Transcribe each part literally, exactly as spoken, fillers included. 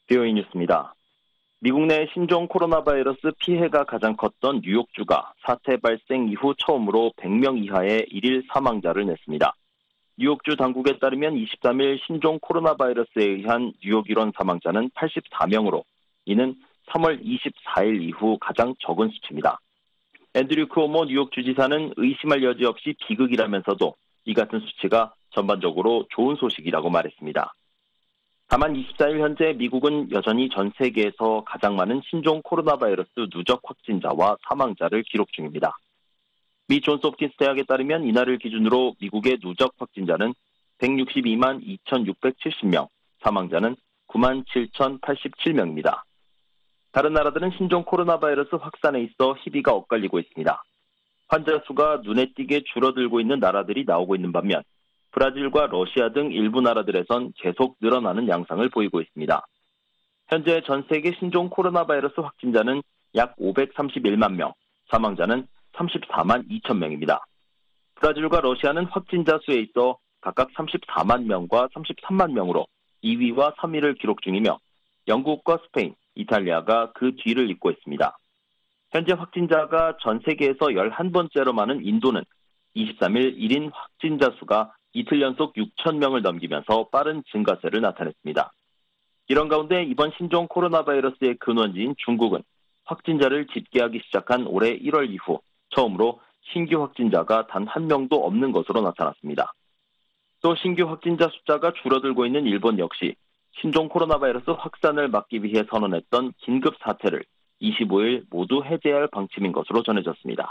비오이 뉴스입니다. 미국 내 신종 코로나 바이러스 피해가 가장 컸던 뉴욕주가 사태 발생 이후 처음으로 백 명 이하의 일일 사망자를 냈습니다. 뉴욕주 당국에 따르면 이십삼 일 신종 코로나 바이러스에 의한 뉴욕 일원 사망자는 팔십사 명으로 이는 삼월 이십사일 이후 가장 적은 수치입니다. 앤드류 쿠오모 뉴욕 주지사는 의심할 여지 없이 비극이라면서도 이 같은 수치가 전반적으로 좋은 소식이라고 말했습니다. 다만 이십사일 현재 미국은 여전히 전 세계에서 가장 많은 신종 코로나 바이러스 누적 확진자와 사망자를 기록 중입니다. 미 존스홉킨스 대학에 따르면 이날을 기준으로 미국의 누적 확진자는 백육십이만 이천육백칠십 명, 사망자는 구만 칠천팔십칠 명입니다. 다른 나라들은 신종 코로나 바이러스 확산에 있어 희비가 엇갈리고 있습니다. 환자 수가 눈에 띄게 줄어들고 있는 나라들이 나오고 있는 반면 브라질과 러시아 등 일부 나라들에선 계속 늘어나는 양상을 보이고 있습니다. 현재 전 세계 신종 코로나 바이러스 확진자는 약 오백삼십일만 명, 사망자는 삼십사만 이천 명입니다. 브라질과 러시아는 확진자 수에 있어 각각 삼십사만 명과 삼십삼만 명으로 이 위와 삼 위를 기록 중이며 영국과 스페인, 이탈리아가 그 뒤를 잇고 있습니다. 현재 확진자가 전 세계에서 열한 번째로 많은 인도는 이십삼 일 일인 확진자 수가 이틀 연속 육천 명을 넘기면서 빠른 증가세를 나타냈습니다. 이런 가운데 이번 신종 코로나 바이러스의 근원지인 중국은 확진자를 집계하기 시작한 올해 일월 이후 처음으로 신규 확진자가 단 한 명도 없는 것으로 나타났습니다. 또 신규 확진자 숫자가 줄어들고 있는 일본 역시 신종 코로나 바이러스 확산을 막기 위해 선언했던 긴급 사태를 이십오일 모두 해제할 방침인 것으로 전해졌습니다.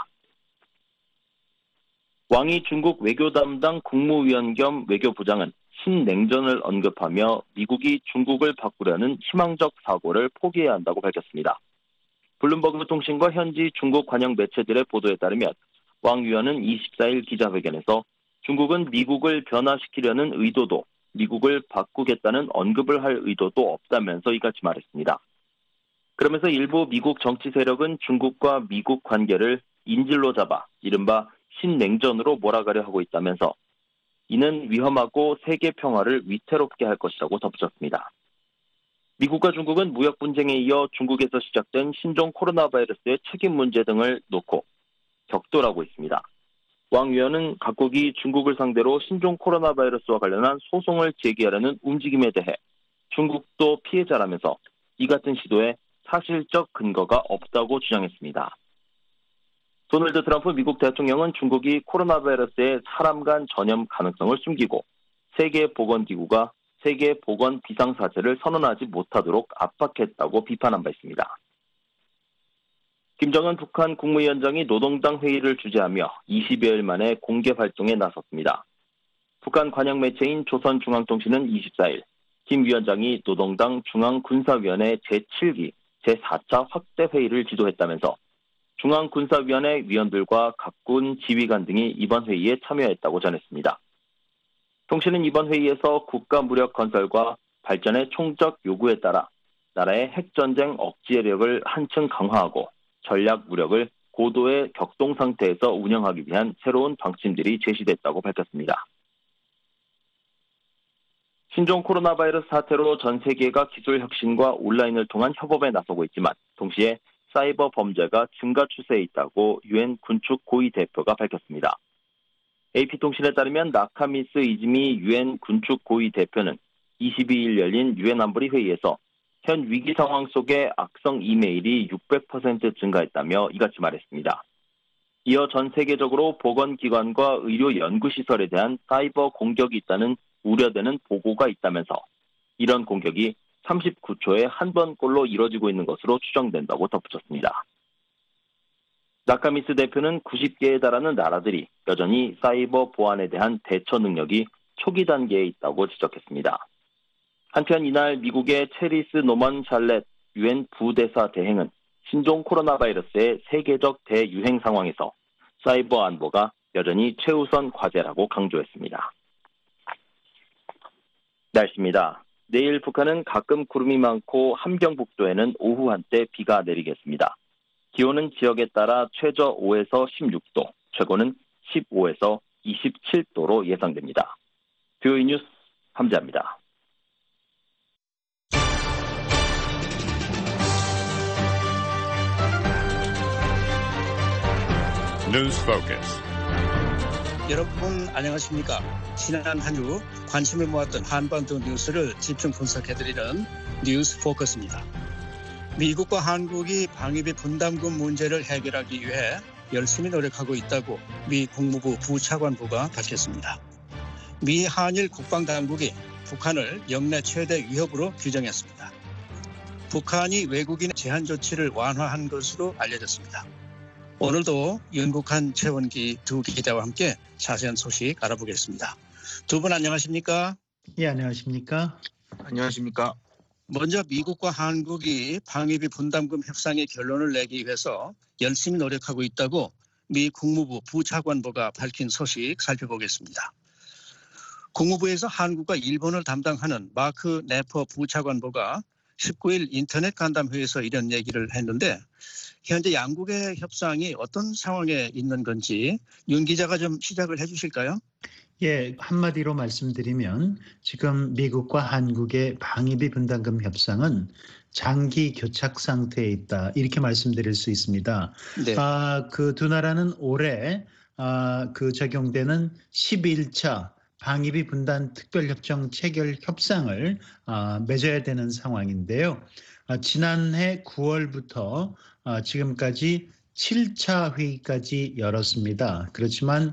왕이 중국 외교 담당 국무위원 겸 외교부장은 신냉전을 언급하며 미국이 중국을 바꾸려는 희망적 사고를 포기해야 한다고 밝혔습니다. 블룸버그 통신과 현지 중국 관영 매체들의 보도에 따르면 왕 위원은 이십사일 기자회견에서 중국은 미국을 변화시키려는 의도도 미국을 바꾸겠다는 언급을 할 의도도 없다면서 이같이 말했습니다. 그러면서 일부 미국 정치 세력은 중국과 미국 관계를 인질로 잡아 이른바 신냉전으로 몰아가려 하고 있다면서 이는 위험하고 세계 평화를 위태롭게 할 것이라고 덧붙였습니다. 미국과 중국은 무역 분쟁에 이어 중국에서 시작된 신종 코로나 바이러스의 책임 문제 등을 놓고 격돌하고 있습니다. 왕 위원은 각국이 중국을 상대로 신종 코로나 바이러스와 관련한 소송을 제기하려는 움직임에 대해 중국도 피해자라면서 이 같은 시도에 사실적 근거가 없다고 주장했습니다. 도널드 트럼프 미국 대통령은 중국이 코로나 바이러스의 사람 간 전염 가능성을 숨기고 세계보건기구가 세계보건 비상사태를 선언하지 못하도록 압박했다고 비판한 바 있습니다. 김정은 북한 국무위원장이 노동당 회의를 주재하며 이십여일 만에 공개 활동에 나섰습니다. 북한 관영 매체인 조선중앙통신은 이십사일 김 위원장이 노동당 중앙군사위원회 제칠기 제사차 확대 회의를 지도했다면서 중앙군사위원회 위원들과 각군 지휘관 등이 이번 회의에 참여했다고 전했습니다. 통신은 이번 회의에서 국가무력 건설과 발전의 총적 요구에 따라 나라의 핵전쟁 억제력을 한층 강화하고 전략 무력을 고도의 격동 상태에서 운영하기 위한 새로운 방침들이 제시됐다고 밝혔습니다. 신종 코로나 바이러스 사태로 전 세계가 기술 혁신과 온라인을 통한 협업에 나서고 있지만 동시에 사이버 범죄가 증가 추세에 있다고 유엔 군축 고위 대표가 밝혔습니다. 에이피통신에 따르면 나카미스 이즈미 유엔 군축 고위 대표는 이십이일 열린 유엔 안보리 회의에서 현 위기 상황 속에 악성 이메일이 육백 퍼센트 증가했다며 이같이 말했습니다. 이어 전 세계적으로 보건기관과 의료연구시설에 대한 사이버 공격이 있다는 우려되는 보고가 있다면서 이런 공격이 삼십구 초에 한 번꼴로 이뤄지고 있는 것으로 추정된다고 덧붙였습니다. 나카미스 대표는 구십 개에 달하는 나라들이 여전히 사이버 보안에 대한 대처 능력이 초기 단계에 있다고 지적했습니다. 한편 이날 미국의 체리스 노먼 샬렛 유엔 부대사 대행은 신종 코로나 바이러스의 세계적 대유행 상황에서 사이버 안보가 여전히 최우선 과제라고 강조했습니다. 날씨입니다. 내일 북한은 가끔 구름이 많고 함경북도에는 오후 한때 비가 내리겠습니다. 기온은 지역에 따라 최저 오에서 십육 도, 최고는 십오에서 이십칠 도로 예상됩니다. 비오이 뉴스 함재합니다. News Focus. 여러분 안녕하십니까? 지난 한 주 관심을 모았던 한반도 뉴스를 집중 분석해드리는 뉴스 포커스입니다. 미국과 한국이 방위비 분담금 문제를 해결하기 위해 열심히 노력하고 있다고 미 국무부 부차관보가 밝혔습니다. 미 한일 국방당국이 북한을 역내 최대 위협으로 규정했습니다. 북한이 외국인 제한 조치를 완화한 것으로 알려졌습니다. 오늘도 윤국한, 최원기 두 기자와 함께 자세한 소식 알아보겠습니다. 두 분 안녕하십니까? 예, 안녕하십니까? 안녕하십니까? 먼저 미국과 한국이 방위비 분담금 협상의 결론을 내기 위해서 열심히 노력하고 있다고 미 국무부 부차관보가 밝힌 소식 살펴보겠습니다. 국무부에서 한국과 일본을 담당하는 마크 네퍼 부차관보가 십구 일 인터넷 간담회에서 이런 얘기를 했는데 현재 양국의 협상이 어떤 상황에 있는 건지 윤 기자가 좀 시작을 해 주실까요? 예, 한마디로 말씀드리면 지금 미국과 한국의 방위비 분담금 협상은 장기 교착 상태에 있다, 이렇게 말씀드릴 수 있습니다. 네. 아, 그 두 나라는 올해 아, 그 적용되는 십일 차 방위비 분담 특별협정 체결 협상을 아, 맺어야 되는 상황인데요. 아, 지난해 구월부터 아, 지금까지 칠 차 회의까지 열었습니다. 그렇지만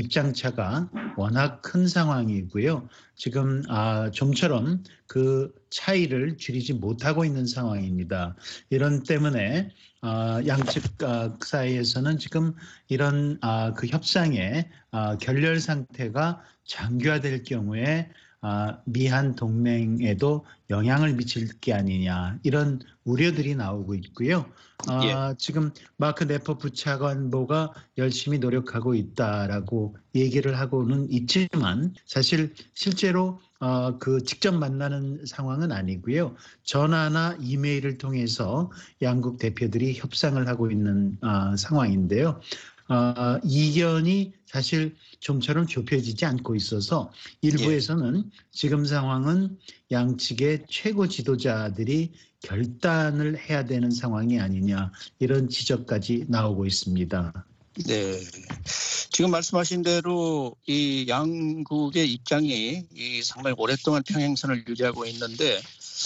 입장차가 워낙 큰 상황이고요. 지금 아, 좀처럼 그 차이를 줄이지 못하고 있는 상황입니다. 이런 때문에 아, 양측 아, 사이에서는 지금 이런 아, 그 협상의 아, 결렬 상태가 장기화될 경우에 아, 미한 동맹에도 영향을 미칠 게 아니냐, 이런 우려들이 나오고 있고요. 아, 예. 지금 마크 네퍼 부차관보가 열심히 노력하고 있다라고 얘기를 하고는 있지만 사실 실제로 어, 그 직접 만나는 상황은 아니고요. 전화나 이메일을 통해서 양국 대표들이 협상을 하고 있는 어, 상황인데요. 어, 이견이 사실 좀처럼 좁혀지지 않고 있어서 일부에서는 예. 지금 상황은 양측의 최고 지도자들이 결단을 해야 되는 상황이 아니냐, 이런 지적까지 나오고 있습니다. 네. 지금 말씀하신 대로 이 양국의 입장이 이 상당히 오랫동안 평행선을 유지하고 있는데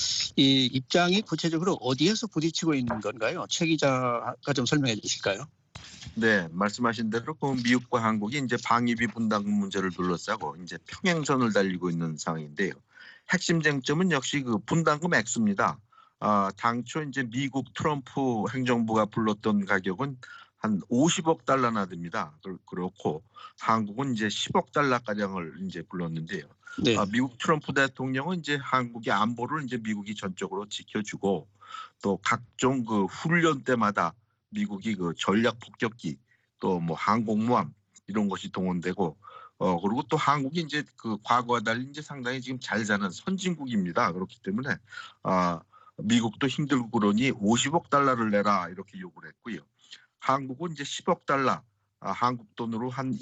이 입장이 구체적으로 어디에서 부딪히고 있는 건가요? 최 기자가 좀 설명해 주실까요? 네, 말씀하신 대로 그 미국과 한국이 이제 방위비 분담금 문제를 둘러싸고 이제 평행선을 달리고 있는 상황인데요. 핵심 쟁점은 역시 그 분담금 액수입니다. 아, 당초 이제 미국 트럼프 행정부가 불렀던 가격은 한 오십억 달러나 됩니다. 그렇고 한국은 이제 십억 달러 가량을 이제 불렀는데요. 네. 아, 미국 트럼프 대통령은 이제 한국의 안보를 이제 미국이 전적으로 지켜주고 또 각종 그 훈련 때마다 미국이 그 전략 폭격기 또 뭐 항공모함 이런 것이 동원되고 어 그리고 또 한국이 이제 그 과거와 달리 이제 상당히 지금 잘 사는 선진국입니다. 그렇기 때문에 아 미국도 힘들고 그러니 오십억 달러를 내라 이렇게 요구를 했고요. 한국은 이제 십억 달러, 아, 한국 돈으로 한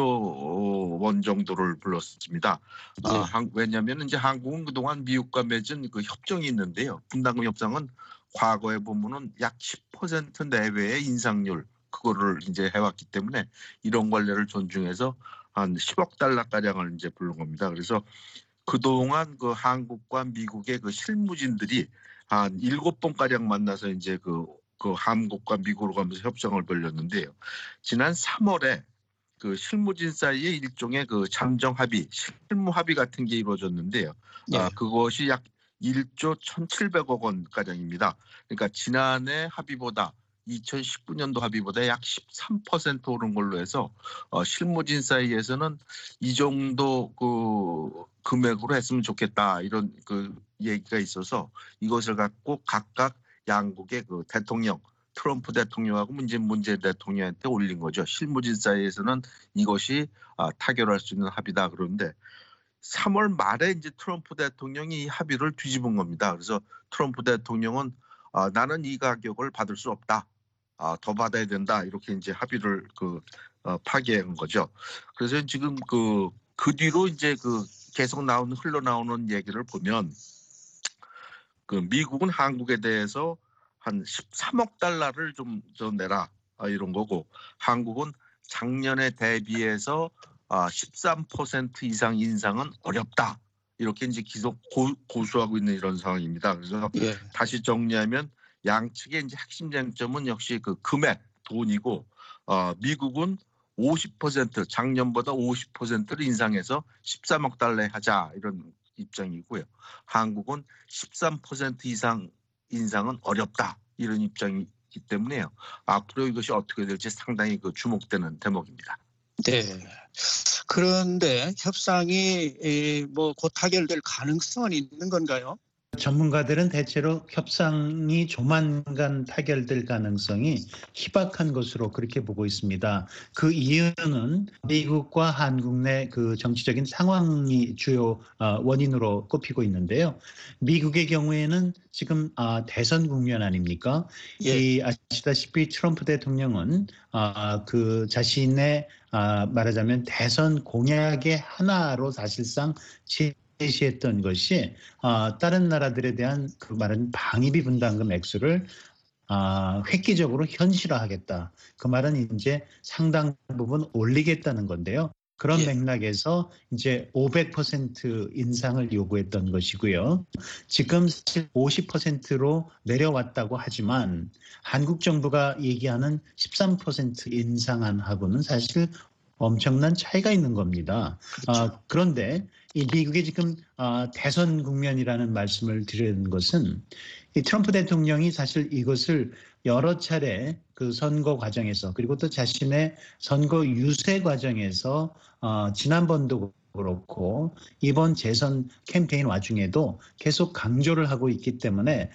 일조 원 정도를 불렀습니다. 네. 아, 한, 왜냐하면 이제 한국은 그동안 미국과 맺은 그 협정이 있는데요. 분담금 협상은 과거에 보면은 약 십 퍼센트 내외의 인상률 그거를 이제 해왔기 때문에 이런 관례를 존중해서 한 십억 달러 가량을 이제 부른 겁니다. 그래서 그동안 그 한국과 미국의 그 실무진들이 한 일곱 번 가량 만나서 이제 그, 그 한국과 미국으로 가면서 협상을 벌였는데요. 지난 삼월에 그 실무진 사이에 일종의 그 잠정 합의, 실무 합의 같은 게 이루어졌는데요. 예. 아, 그것이 약 일조 천칠백억 원 가량입니다. 그러니까 지난해 합의보다 이천십구 년도 합의보다 약 십삼 퍼센트 오른 걸로 해서 어, 실무진 사이에서는 이 정도 그 금액으로 했으면 좋겠다 이런 그 얘기가 있어서 이것을 갖고 각각 양국의 그 대통령 트럼프 대통령하고 문재인 문재인 대통령한테 올린 거죠. 실무진 사이에서는 이것이 아, 타결할 수 있는 합의다. 그런데 삼월 말에 이제 트럼프 대통령이 이 합의를 뒤집은 겁니다. 그래서 트럼프 대통령은 아, 나는 이 가격을 받을 수 없다. 아, 더 받아야 된다. 이렇게 이제 합의를 그 어, 파기한 거죠. 그래서 지금 그, 그 뒤로 이제 그 계속 나오는 흘러나오는 얘기를 보면 그 미국은 한국에 대해서 한 십삼억 달러를 좀, 좀 내라 아, 이런 거고 한국은 작년에 대비해서 아, 십삼 퍼센트 이상 인상은 어렵다. 이렇게 이제 계속 고, 고수하고 있는 이런 상황입니다. 그래서 예. 다시 정리하면 양측의 이제 핵심 쟁점은 역시 그 금액, 돈이고, 어, 미국은 오십 퍼센트 작년보다 오십 퍼센트를 인상해서 십삼억 달러 하자 이런 입장이고요. 한국은 십삼 퍼센트 이상 인상은 어렵다 이런 입장이기 때문에요. 앞으로 이것이 어떻게 될지 상당히 그 주목되는 대목입니다. 네. 그런데 협상이 뭐 곧 타결될 가능성은 있는 건가요? 전문가들은 대체로 협상이 조만간 타결될 가능성이 희박한 것으로 그렇게 보고 있습니다. 그 이유는 미국과 한국 내 그 정치적인 상황이 주요 원인으로 꼽히고 있는데요. 미국의 경우에는 지금 대선 국면 아닙니까? 예. 이 아시다시피 트럼프 대통령은 그 자신의 말하자면 대선 공약의 하나로 사실상 제시했던 것이 어, 다른 나라들에 대한 그 말은 방위비 분담금 액수를 어, 획기적으로 현실화하겠다. 그 말은 이제 상당 부분 올리겠다는 건데요. 그런 예. 맥락에서 이제 오백 퍼센트 인상을 요구했던 것이고요. 지금 오십 퍼센트로 내려왔다고 하지만 한국 정부가 얘기하는 십삼 퍼센트 인상안하고는 사실 엄청난 차이가 있는 겁니다. 그렇죠. 어, 그런데 이 미국의 지금 어, 대선 국면이라는 말씀을 드리는 것은 이 트럼프 대통령이 사실 이것을 여러 차례 그 선거 과정에서 그리고 또 자신의 선거 유세 과정에서 어, 지난번도 그렇고 이번 재선 캠페인 와중에도 계속 강조를 하고 있기 때문에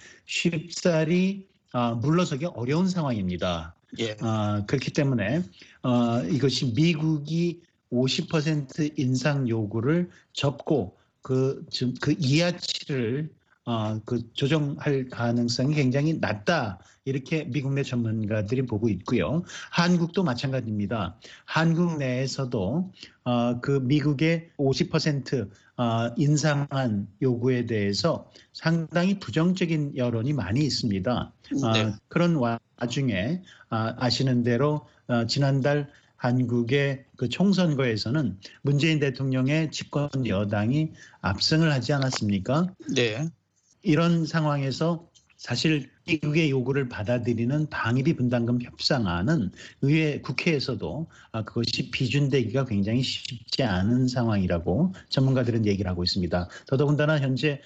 쉽사리 어, 물러서기 어려운 상황입니다. 예. 어, 그렇기 때문에 어, 이것이 미국이 오십 퍼센트 인상 요구를 접고 그, 그 이하치를 어, 그 조정할 가능성이 굉장히 낮다. 이렇게 미국 내 전문가들이 보고 있고요. 한국도 마찬가지입니다. 한국 내에서도 어, 그 미국의 오십 퍼센트 어, 인상한 요구에 대해서 상당히 부정적인 여론이 많이 있습니다. 어, 네. 그런 와중에 아, 아시는 대로 어, 지난달 한국의 그 총선거에서는 문재인 대통령의 집권 여당이 압승을 하지 않았습니까? 네. 이런 상황에서 사실 미국의 요구를 받아들이는 방위비 분담금 협상안은 의회 국회에서도 그것이 비준되기가 굉장히 쉽지 않은 상황이라고 전문가들은 얘기를 하고 있습니다. 더더군다나 현재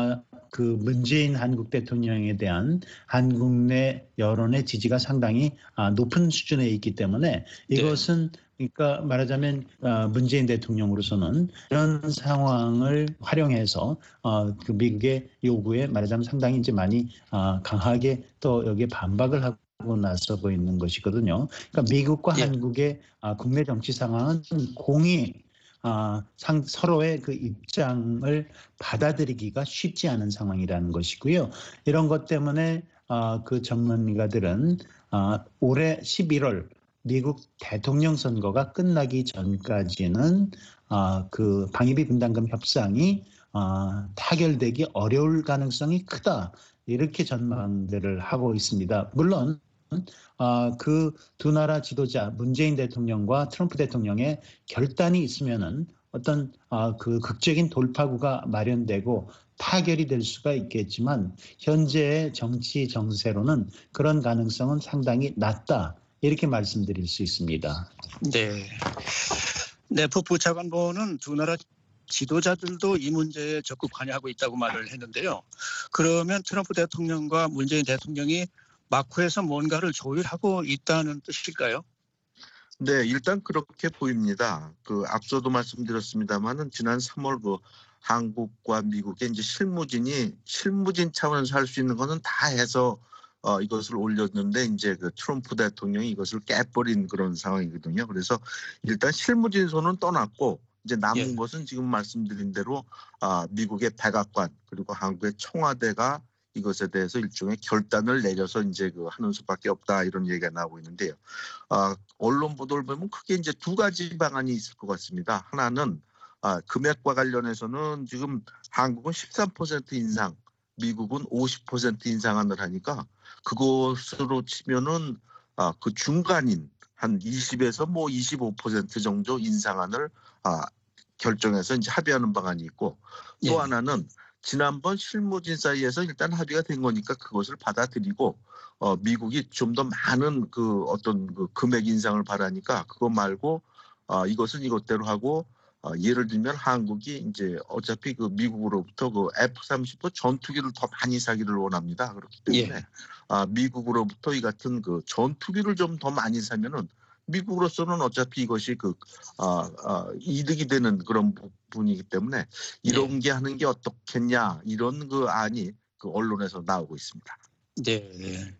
그 문재인 한국 대통령에 대한 한국 내 여론의 지지가 상당히 높은 수준에 있기 때문에 이것은 그러니까 말하자면 문재인 대통령으로서는 이런 상황을 활용해서 그 미국의 요구에 말하자면 상당히 이제 많이 강하게 또 여기에 반박을 하고 나서고 있는 것이거든요. 그러니까 미국과 예. 한국의 국내 정치 상황은 공히 상, 서로의 그 입장을 받아들이기가 쉽지 않은 상황이라는 것이고요. 이런 것 때문에 그 전문가들은 올해 십일월 미국 대통령 선거가 끝나기 전까지는 어, 그 방위비 분담금 협상이 어, 타결되기 어려울 가능성이 크다. 이렇게 전망들을 하고 있습니다. 물론 어, 그 두 나라 지도자 문재인 대통령과 트럼프 대통령의 결단이 있으면은 어떤 어, 그 극적인 돌파구가 마련되고 타결이 될 수가 있겠지만 현재의 정치 정세로는 그런 가능성은 상당히 낮다. 이렇게 말씀드릴 수 있습니다. 네. 내포부 차관보는 두 나라 지도자들도 이 문제에 적극 관여하고 있다고 말을 했는데요. 그러면 트럼프 대통령과 문재인 대통령이 마쿠에서 뭔가를 조율하고 있다는 뜻일까요? 네, 일단 그렇게 보입니다. 그 앞서도 말씀드렸습니다만은 지난 삼월 그 한국과 미국의 이제 실무진이 실무진 차원에서 할 수 있는 거는 다 해서 어, 이것을 올렸는데 이제 그 트럼프 대통령이 이것을 깨버린 그런 상황이거든요. 그래서 일단 실무진 손은 떠났고 이제 남은 예. 것은 지금 말씀드린 대로 아, 미국의 백악관 그리고 한국의 청와대가 이것에 대해서 일종의 결단을 내려서 이제 그 하는 수밖에 없다 이런 얘기가 나오고 있는데요. 아, 언론 보도를 보면 크게 이제 두 가지 방안이 있을 것 같습니다. 하나는 아, 금액과 관련해서는 지금 한국은 십삼 퍼센트 인상, 미국은 오십 퍼센트 인상안을 하니까 그것으로 치면은 아, 그 중간인 한 이십에서 뭐 이십오 퍼센트 정도 인상안을 아, 결정해서 이제 합의하는 방안이 있고 또 예. 하나는 지난번 실무진 사이에서 일단 합의가 된 거니까 그것을 받아들이고 어, 미국이 좀 더 많은 그 어떤 그 금액 인상을 바라니까 그거 말고 어, 이것은 이것대로 하고 어, 예를 들면 한국이 이제 어차피 그 미국으로부터 그 에프 삼십오 전투기를 더 많이 사기를 원합니다. 그렇기 때문에 예. 아, 미국으로부터 이 같은 그 전투기를 좀 더 많이 사면은 미국으로서는 어차피 이것이 그 아, 아, 이득이 되는 그런 부분이기 때문에 이런 예. 게 하는 게 어떻겠냐 이런 그 안이 그 언론에서 나오고 있습니다. 네.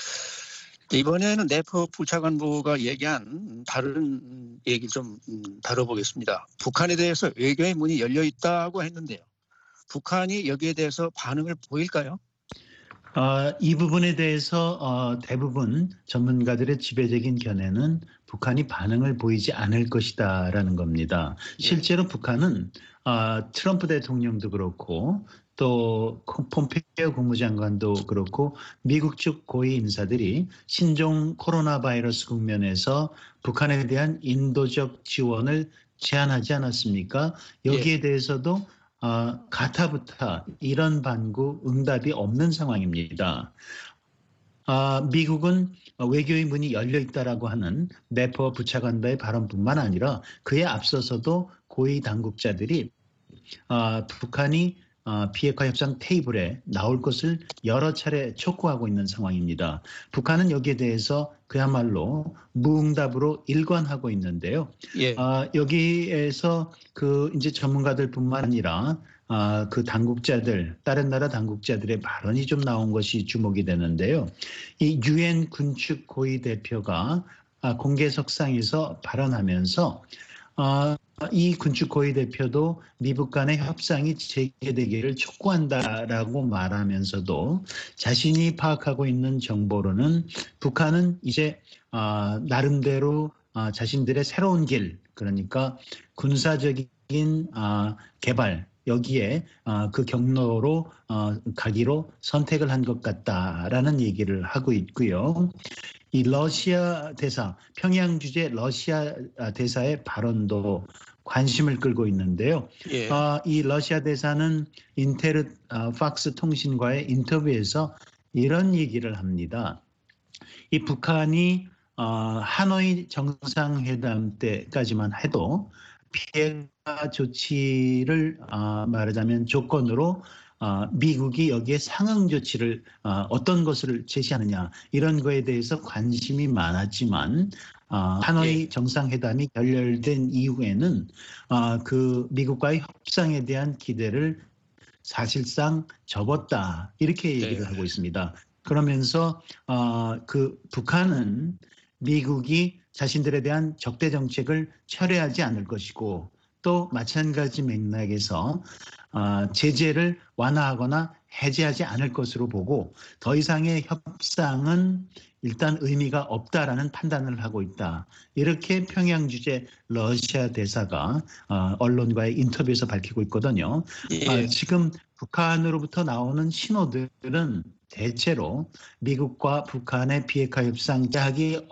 이번에는 네퍼 부차관보가 얘기한 다른 얘기 좀 다뤄보겠습니다. 북한에 대해서 외교의 문이 열려 있다고 했는데요. 북한이 여기에 대해서 반응을 보일까요? 어, 이 부분에 대해서 어, 대부분 전문가들의 지배적인 견해는 북한이 반응을 보이지 않을 것이다라는 겁니다. 실제로 북한은 어, 트럼프 대통령도 그렇고 또 폼페이오 국무장관도 그렇고 미국 측 고위 인사들이 신종 코로나 바이러스 국면에서 북한에 대한 인도적 지원을 제안하지 않았습니까? 여기에 예. 대해서도 어, 가타부타 이런 반구 응답이 없는 상황입니다. 어, 미국은 외교의 문이 열려 있다라고 하는 네퍼 부차관과의 발언뿐만 아니라 그에 앞서서도 고위 당국자들이 어, 북한이 어, 비핵화 협상 테이블에 나올 것을 여러 차례 촉구하고 있는 상황입니다. 북한은 여기에 대해서 그야말로 무응답으로 일관하고 있는데요. 예. 어, 여기에서 그 이제 전문가들뿐만 아니라 어, 그 당국자들, 다른 나라 당국자들의 발언이 좀 나온 것이 주목이 되는데요. 이 유엔 군축 고위 대표가 아, 공개석상에서 발언하면서 어, 이 군축 고위 대표도 미국 간의 협상이 재개되기를 촉구한다라고 말하면서도 자신이 파악하고 있는 정보로는 북한은 이제 어, 나름대로 어, 자신들의 새로운 길, 그러니까 군사적인 어, 개발, 여기에 어, 그 경로로 어, 가기로 선택을 한 것 같다라는 얘기를 하고 있고요. 이 러시아 대사, 평양 주재 러시아 대사의 발언도 관심을 끌고 있는데요. 예. 어, 이 러시아 대사는 인테르 어, 팍스 통신과의 인터뷰에서 이런 얘기를 합니다. 이 북한이 어, 하노이 정상회담 때까지만 해도 피해가 조치를 어, 말하자면 조건으로 어, 미국이 여기에 상응 조치를 어, 어떤 것을 제시하느냐 이런 거에 대해서 관심이 많았지만 어, 하노이 예. 정상회담이 결렬된 이후에는 어, 그 미국과의 협상에 대한 기대를 사실상 접었다 이렇게 얘기를 네. 하고 있습니다. 그러면서 어, 그 북한은 미국이 자신들에 대한 적대 정책을 철회하지 않을 것이고 또 마찬가지 맥락에서 어, 제재를 완화하거나 해제하지 않을 것으로 보고 더 이상의 협상은 일단 의미가 없다라는 판단을 하고 있다. 이렇게 평양 주재 러시아 대사가 어, 언론과의 인터뷰에서 밝히고 있거든요. 예. 어, 지금 북한으로부터 나오는 신호들은 대체로 미국과 북한의 비핵화 협상 하기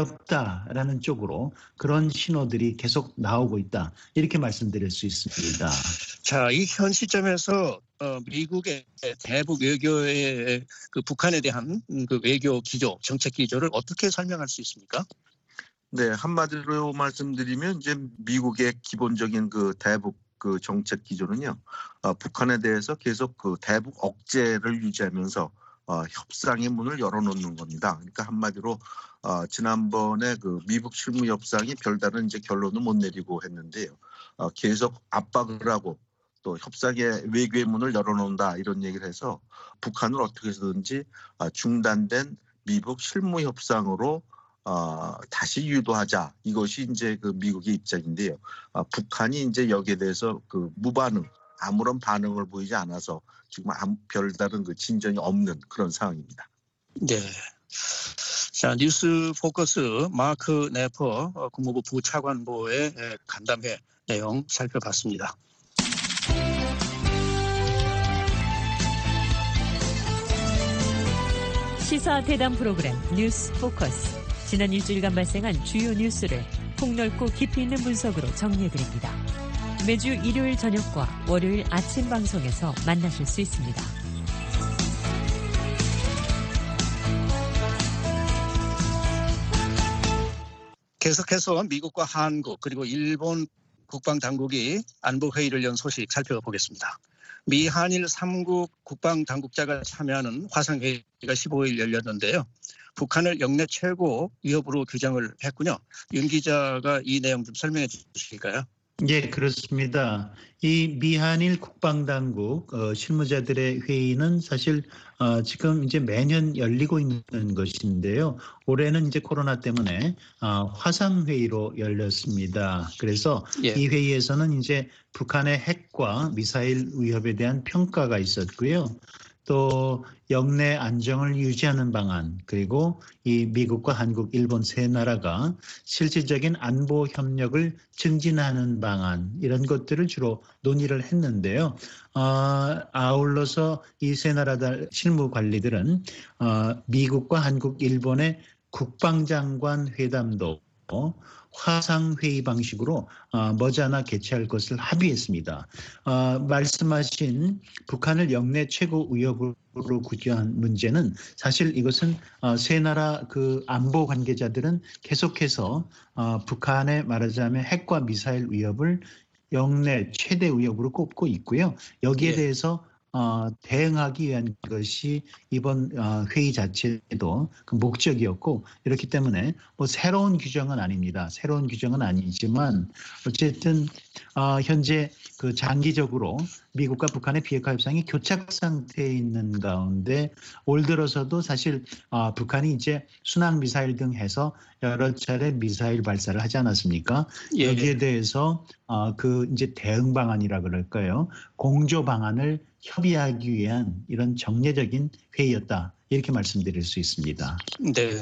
어렵다라는 쪽으로 그런 신호들이 계속 나오고 있다. 이렇게 말씀드릴 수 있습니다. 자, 이 현 시점에서 어, 미국의 대북 외교의 그 북한에 대한 그 외교 기조, 정책 기조를 어떻게 설명할 수 있습니까? 네, 한마디로 말씀드리면 이제 미국의 기본적인 그 대북 그 정책 기조는요, 어, 북한에 대해서 계속 그 대북 억제를 유지하면서 어, 협상의 문을 열어놓는 겁니다. 그러니까 한마디로 어, 지난번에 그 미북 실무 협상이 별다른 이제 결론을 못 내리고 했는데요, 어, 계속 압박을 하고 또 협상의 외교의 문을 열어놓는다 이런 얘기를 해서 북한을 어떻게 해서든지 어, 중단된 미북 실무 협상으로 어, 다시 유도하자 이것이 이제 그 미국의 입장인데요. 어, 북한이 이제 여기에 대해서 그 무반응, 아무런 반응을 보이지 않아서 지금 아무 별다른 그 진전이 없는 그런 상황입니다. 네. 자, 뉴스 포커스 마크 네퍼 국무부 부차관보의 간담회 내용 살펴봤습니다. 시사 대담 프로그램 뉴스 포커스. 지난 일주일간 발생한 주요 뉴스를 폭넓고 깊이 있는 분석으로 정리해드립니다. 매주 일요일 저녁과 월요일 아침 방송에서 만나실 수 있습니다. 계속해서 미국과 한국 그리고 일본 국방당국이 안보회의를 연 소식 살펴보겠습니다. 미 한일 삼 국 국방당국자가 참여하는 화상회의가 십오일 열렸는데요. 북한을 역내 최고 위협으로 규정을 했군요. 윤 기자가 이 내용 좀 설명해 주실까요? 예, 그렇습니다. 이 미한일 국방당국 어, 실무자들의 회의는 사실 어, 지금 이제 매년 열리고 있는 것인데요. 올해는 이제 코로나 때문에 어, 화상 회의로 열렸습니다. 그래서 예. 이 회의에서는 이제 북한의 핵과 미사일 위협에 대한 평가가 있었고요. 또 역내 안정을 유지하는 방안, 그리고 이 미국과 한국, 일본 세 나라가 실질적인 안보 협력을 증진하는 방안, 이런 것들을 주로 논의를 했는데요. 어, 아울러서 이 세 나라 실무 관리들은 어, 미국과 한국, 일본의 국방장관 회담도 화상회의 방식으로 어, 머지않아 개최할 것을 합의했습니다. 어, 말씀하신 북한을 역내 최고 위협으로 규정한 문제는 사실 이것은 어, 세 나라 그 안보 관계자들은 계속해서 어, 북한의 말하자면 핵과 미사일 위협을 역내 최대 위협으로 꼽고 있고요. 여기에 예. 대해서 어, 대응하기 위한 것이 이번 어, 회의 자체도 그 목적이었고, 이렇기 때문에 뭐 새로운 규정은 아닙니다. 새로운 규정은 아니지만 어쨌든 어, 현재 그 장기적으로 미국과 북한의 비핵화 협상이 교착 상태에 있는 가운데 올 들어서도 사실 어, 북한이 이제 순항 미사일 등 해서 여러 차례 미사일 발사를 하지 않았습니까? 예. 여기에 대해서 어, 그 이제 대응 방안이라 그럴까요? 공조 방안을 협의하기 위한 이런 정례적인 회의였다, 이렇게 말씀드릴 수 있습니다. 네.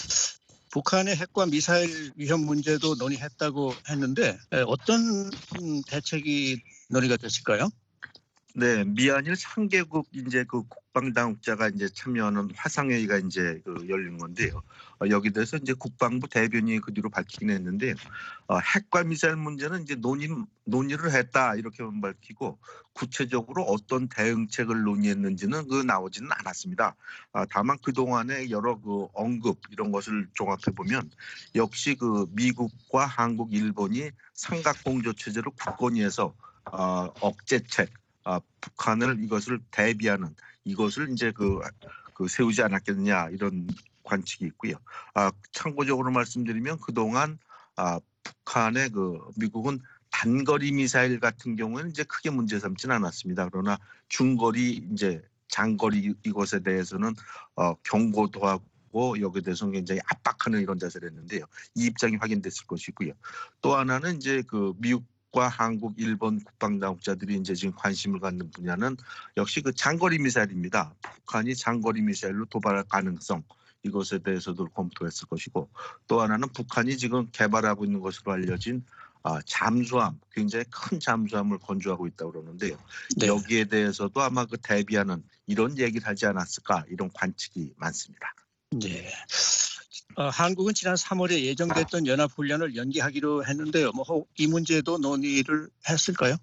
북한의 핵과 미사일 위협 문제도 논의했다고 했는데 어떤 대책이 논의가 됐을까요? 네, 미한일 삼 개국 이제 그 국방당국자가 이제 참여하는 화상회의가 이제 그 열린 건데요. 어, 여기 대해서 이제 국방부 대변인이 그 뒤로 밝히긴 했는데, 어, 핵과 미사일 문제는 이제 논의 논의를 했다, 이렇게만 밝히고 구체적으로 어떤 대응책을 논의했는지는 그 나오지는 않았습니다. 아, 다만 그 동안에 여러 그 언급 이런 것을 종합해 보면 역시 그 미국과 한국, 일본이 삼각공조 체제로 굳건히해서 어, 억제책, 아, 북한을 이것을 대비하는 이것을 이제 그, 그 세우지 않았겠느냐, 이런 관측이 있고요. 아, 참고적으로 말씀드리면 그동안 아, 북한의 그 미국은 단거리 미사일 같은 경우는 이제 크게 문제 삼지는 않았습니다. 그러나 중거리 이제 장거리 이것에 대해서는 어, 경고도 하고 여기에 대해서는 굉장히 압박하는 이런 자세를 했는데요. 이 입장이 확인됐을 것이고요. 또 하나는 이제 그 미국 과 한국, 일본 국방당국자들이 이제 지금 관심을 갖는 분야는 역시 그 장거리 미사일입니다. 북한이 장거리 미사일로 도발할 가능성, 이것에 대해서도 검토했을 것이고, 또 하나는 북한이 지금 개발하고 있는 것으로 알려진 아, 잠수함, 굉장히 큰 잠수함을 건조하고 있다고 그러는데요. 네. 여기에 대해서도 아마 그 대비하는 이런 얘기를 하지 않았을까, 이런 관측이 많습니다. 네. 어, 한국은 지난 삼월에 예정됐던 연합훈련을 연기하기로 했는데요. 뭐 이 문제도 논의를 했을까요?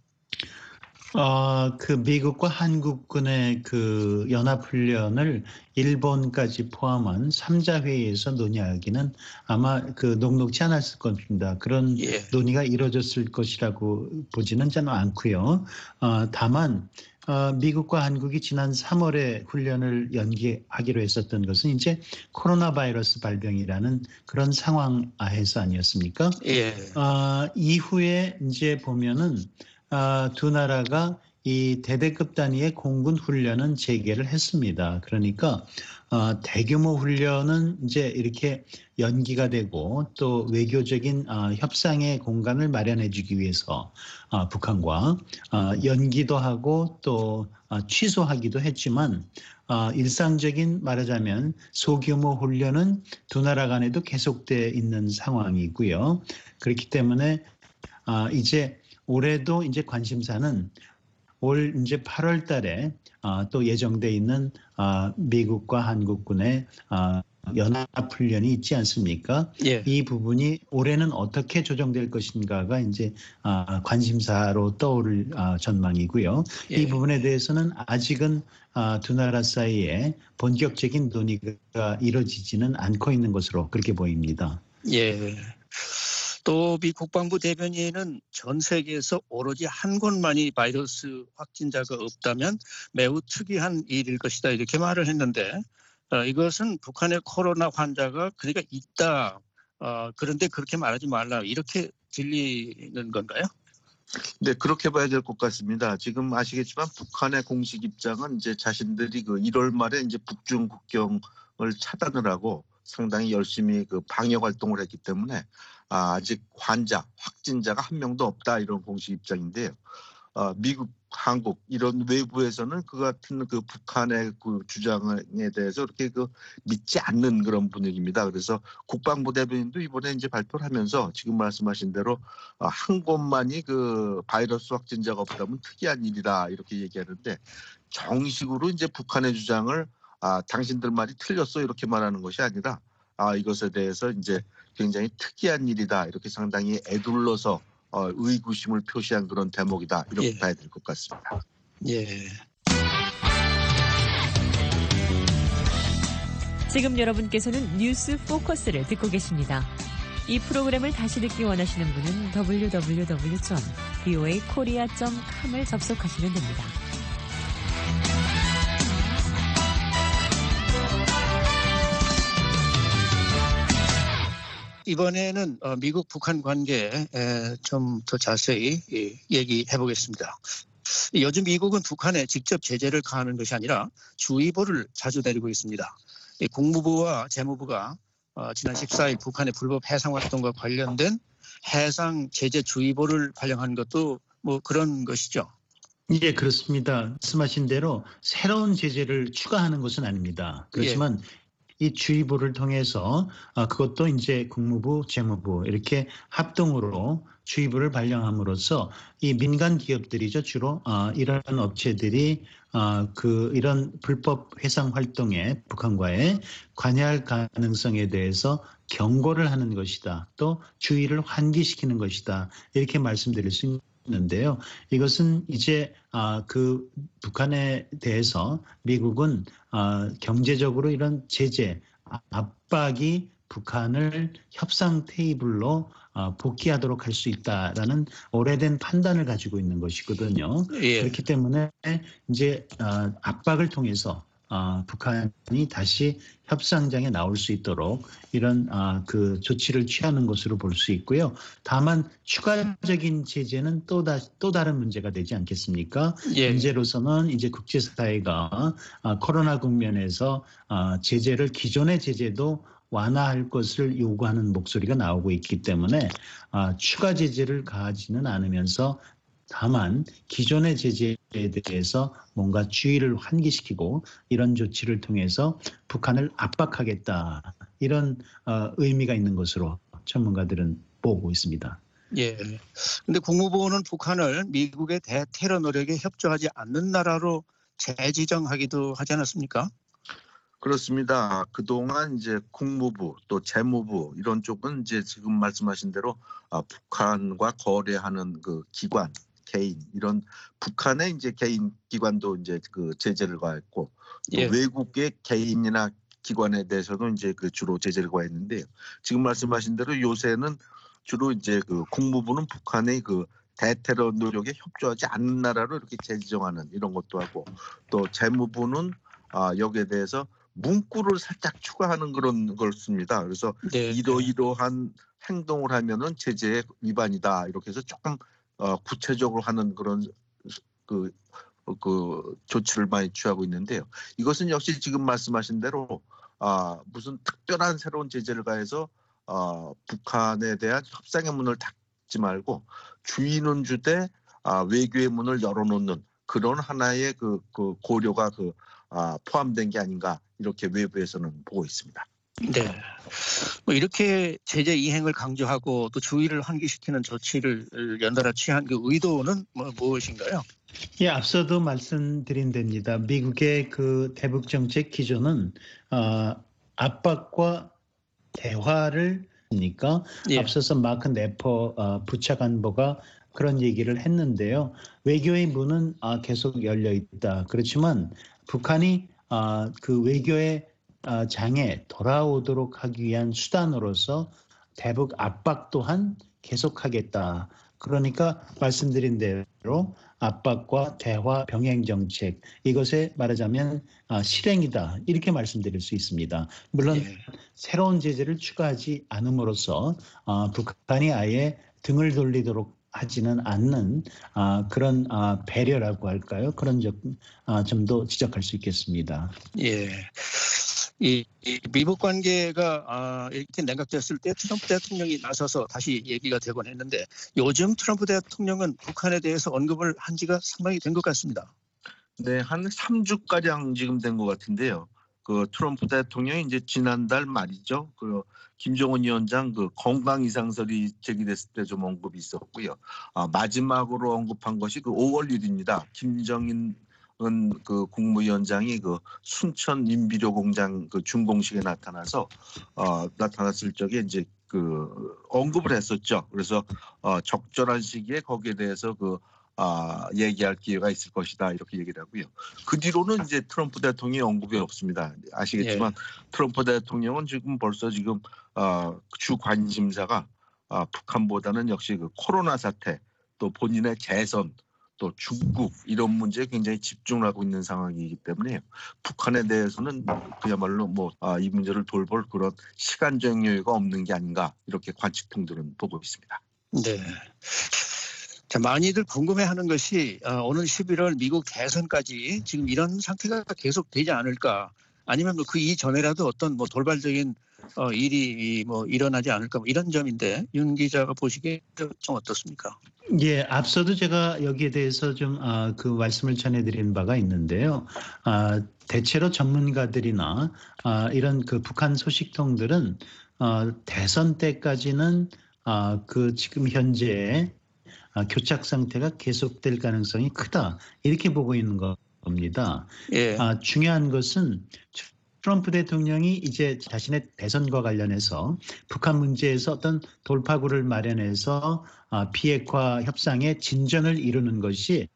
어, 그 미국과 한국군의 그 연합훈련을 일본까지 포함한 삼자 회의에서 논의하기는 아마 그 녹록지 않았을 겁니다. 그런 예. 논의가 이루어졌을 것이라고 보지는 저는 않고요. 어, 다만 어, 미국과 한국이 지난 삼월에 훈련을 연기하기로 했었던 것은 이제 코로나 바이러스 발병이라는 그런 상황 하에서 아니었습니까? 예. 어, 이후에 이제 보면은 어, 두 나라가 이 대대급 단위의 공군 훈련은 재개를 했습니다. 그러니까 어, 대규모 훈련은 이제 이렇게 연기가 되고 또 외교적인 어, 협상의 공간을 마련해주기 위해서 어, 북한과 어, 연기도 하고 또 어, 취소하기도 했지만 어, 일상적인 말하자면 소규모 훈련은 두 나라 간에도 계속돼 있는 상황이고요. 그렇기 때문에 어, 이제 올해도 이제 관심사는 올 이제 팔월 달에 어, 또 예정돼 있는 어, 미국과 한국군의 어, 연합훈련이 있지 않습니까? 예. 이 부분이 올해는 어떻게 조정될 것인가가 이제 어, 관심사로 떠오를 어, 전망이고요. 예. 이 부분에 대해서는 아직은 어, 두 나라 사이에 본격적인 논의가 이루어지지는 않고 있는 것으로 그렇게 보입니다. 예. 또 미 국방부 대변인은 전 세계에서 오로지 한 곳만이 바이러스 확진자가 없다면 매우 특이한 일일 것이다 이렇게 말을 했는데 어, 이것은 북한의 코로나 환자가 그러니까 있다. 어, 그런데 그렇게 말하지 말라 이렇게 들리는 건가요? 네, 그렇게 봐야 될 것 같습니다. 지금 아시겠지만 북한의 공식 입장은 이제 자신들이 그 일월 말에 이제 북중 국경을 차단을 하고 상당히 열심히 그 방역 활동을 했기 때문에 아, 아직 환자, 확진자가 한 명도 없다 이런 공식 입장인데요. 어, 미국, 한국 이런 외부에서는 그 같은 그 북한의 그 주장에 대해서 그렇게 그 믿지 않는 그런 분위기입니다. 그래서 국방부 대변인도 이번에 이제 발표를 하면서 지금 말씀하신 대로 어, 한 곳만이 그 바이러스 확진자가 없다면 특이한 일이다 이렇게 얘기하는데 정식으로 이제 북한의 주장을 아, 당신들 말이 틀렸어 이렇게 말하는 것이 아니라 아, 이것에 대해서 이제 굉장히 특이한 일이다 이렇게 상당히 애둘러서 어, 의구심을 표시한 그런 대목이다 이렇게 예. 봐야 될 것 같습니다. 예. 지금 여러분께서는 뉴스 포커스를 듣고 계십니다. 이 프로그램을 다시 듣기 원하시는 분은 더블유 더블유 더블유 점 브이오에이 코리아 점 컴을 접속하시면 됩니다. 이번에는 미국 북한 관계에 좀 더 자세히 얘기해 보겠습니다. 요즘 미국은 북한에 직접 제재를 가하는 것이 아니라 주의보를 자주 내리고 있습니다. 국무부와 재무부가 지난 십사일 북한의 불법 해상 활동과 관련된 해상 제재 주의보를 발령한 것도 뭐 그런 것이죠. 예, 그렇습니다. 말씀하신 대로 새로운 제재를 추가하는 것은 아닙니다. 그렇지만 예. 이 주의보를 통해서 그것도 이제 국무부, 재무부 이렇게 합동으로 주의보를 발령함으로써 이 민간 기업들이죠 주로 이런 업체들이 그 이런 불법 해상 활동에 북한과의 관여할 가능성에 대해서 경고를 하는 것이다. 또 주의를 환기시키는 것이다. 이렇게 말씀드릴 수 있습니다. 있는데요. 이것은 이제 아, 그 북한에 대해서 미국은 아, 경제적으로 이런 제재, 압박이 북한을 협상 테이블로 아, 복귀하도록 할 수 있다라는 오래된 판단을 가지고 있는 것이거든요. 예. 그렇기 때문에 이제 아, 압박을 통해서 아, 북한이 다시 협상장에 나올 수 있도록 이런 아, 그 조치를 취하는 것으로 볼 수 있고요. 다만 추가적인 제재는 또, 다, 또 다른 문제가 되지 않겠습니까? 예. 현재로서는 이제 국제사회가 아, 코로나 국면에서 아, 제재를 기존의 제재도 완화할 것을 요구하는 목소리가 나오고 있기 때문에 아, 추가 제재를 가하지는 않으면서 다만 기존의 제재에 대해서 뭔가 주의를 환기시키고 이런 조치를 통해서 북한을 압박하겠다 이런 어, 의미가 있는 것으로 전문가들은 보고 있습니다. 예. 근데 국무부는 북한을 미국의 대테러 노력에 협조하지 않는 나라로 재지정하기도 하지 않았습니까? 그렇습니다. 그동안 이제 국무부 또 재무부 이런 쪽은 이제 지금 말씀하신 대로 아, 북한과 거래하는 그 기관 개인 이런 북한의 이제 개인 기관도 이제 그 제재를 가했고 또 예. 외국의 개인이나 기관에 대해서도 이제 그 주로 제재를 가했는데요. 지금 말씀하신 대로 요새는 주로 이제 그 국무부는 북한의 그 대테러 노력에 협조하지 않는 나라로 이렇게 재지정하는 이런 것도 하고 또 재무부는 아, 여기에 대해서 문구를 살짝 추가하는 그런 걸 씁니다. 그래서 네. 이러이러한 행동을 하면은 제재 위반이다 이렇게 해서 조금 어, 구체적으로 하는 그런 그, 그 조치를 많이 취하고 있는데요. 이것은 역시 지금 말씀하신 대로 아, 무슨 특별한 새로운 제재를 가해서 어, 북한에 대한 협상의 문을 닫지 말고 주인은 주되 아, 외교의 문을 열어놓는 그런 하나의 그, 그 고려가 그, 아, 포함된 게 아닌가 이렇게 외부에서는 보고 있습니다. 네. 뭐 이렇게 제재 이행을 강조하고 또 주의를 환기시키는 조치를 연달아 취한 그 의도는 뭐 무엇인가요? 예, 앞서도 말씀드린 됩니다. 미국의 그 대북 정책 기조는 어, 압박과 대화를 하니까 예. 앞서서 마크 네퍼 어, 부차관보가 그런 얘기를 했는데요. 외교의 문은 아, 계속 열려 있다. 그렇지만 북한이 아, 그 외교의 아, 장에 돌아오도록 하기 위한 수단으로서 대북 압박 또한 계속하겠다. 그러니까 말씀드린 대로 압박과 대화 병행 정책 이것에 말하자면 아, 실행이다 이렇게 말씀드릴 수 있습니다. 물론 예. 새로운 제재를 추가하지 않음으로써 아, 북한이 아예 등을 돌리도록 하지는 않는 아, 그런 아, 배려라고 할까요? 그런 점, 아, 점도 지적할 수 있겠습니다. 예. 이, 이 미북 관계가 아, 이렇게 냉각됐을 때 트럼프 대통령이 나서서 다시 얘기가 되곤 했는데 요즘 트럼프 대통령은 북한에 대해서 언급을 한 지가 상당히 된 것 같습니다. 네, 한 삼 주가량 지금 된 것 같은데요. 그 트럼프 대통령이 이제 지난달 말이죠. 그 김정은 위원장 그 건강 이상설이 제기됐을 때 좀 언급이 있었고요. 아, 마지막으로 언급한 것이 그 오월 일입니다. 김정인 그 국무위원장이 그 순천 인비료 공장 그 준공식에 나타나서 어, 나타났을 적에 이제 그 언급을 했었죠. 그래서 어, 적절한 시기에 거기에 대해서 그 아, 얘기할 기회가 있을 것이다 이렇게 얘기를 하고요. 그 뒤로는 이제 트럼프 대통령이 언급이 없습니다. 아시겠지만 예. 트럼프 대통령은 지금 벌써 지금 어, 주 관심사가 어, 북한보다는 역시 그 코로나 사태 또 본인의 재선 또 중국 이런 문제에 굉장히 집중을 하고 있는 상황이기 때문에 북한에 대해서는 그야말로 뭐 이 아, 문제를 돌볼 그런 시간적 여유가 없는 게 아닌가 이렇게 관측통들은 보고 있습니다. 네. 자, 많이들 궁금해하는 것이 어, 오는 십일월 미국 대선까지 지금 이런 상태가 계속 되지 않을까, 아니면 뭐 그 이전에라도 어떤 뭐 돌발적인 어, 일이 뭐 일어나지 않을까, 뭐 이런 점인데 윤 기자가 보시기에 좀 어떻습니까? 예, 앞서도 제가 여기에 대해서 좀 그 말씀을 전해드린 바가 있는데요. 아, 대체로 전문가들이나 아, 이런 그 북한 소식통들은 어, 대선 때까지는 아, 그 지금 현재 아, 교착 상태가 계속될 가능성이 크다 이렇게 보고 있는 겁니다. 예. 아, 중요한 것은 트럼프 대통령이 이제 자신의 대선과 관련해서 북한 문제에서 어떤 돌파구를 마련해서 아, 비핵화 협상의 진전을 이루는 것이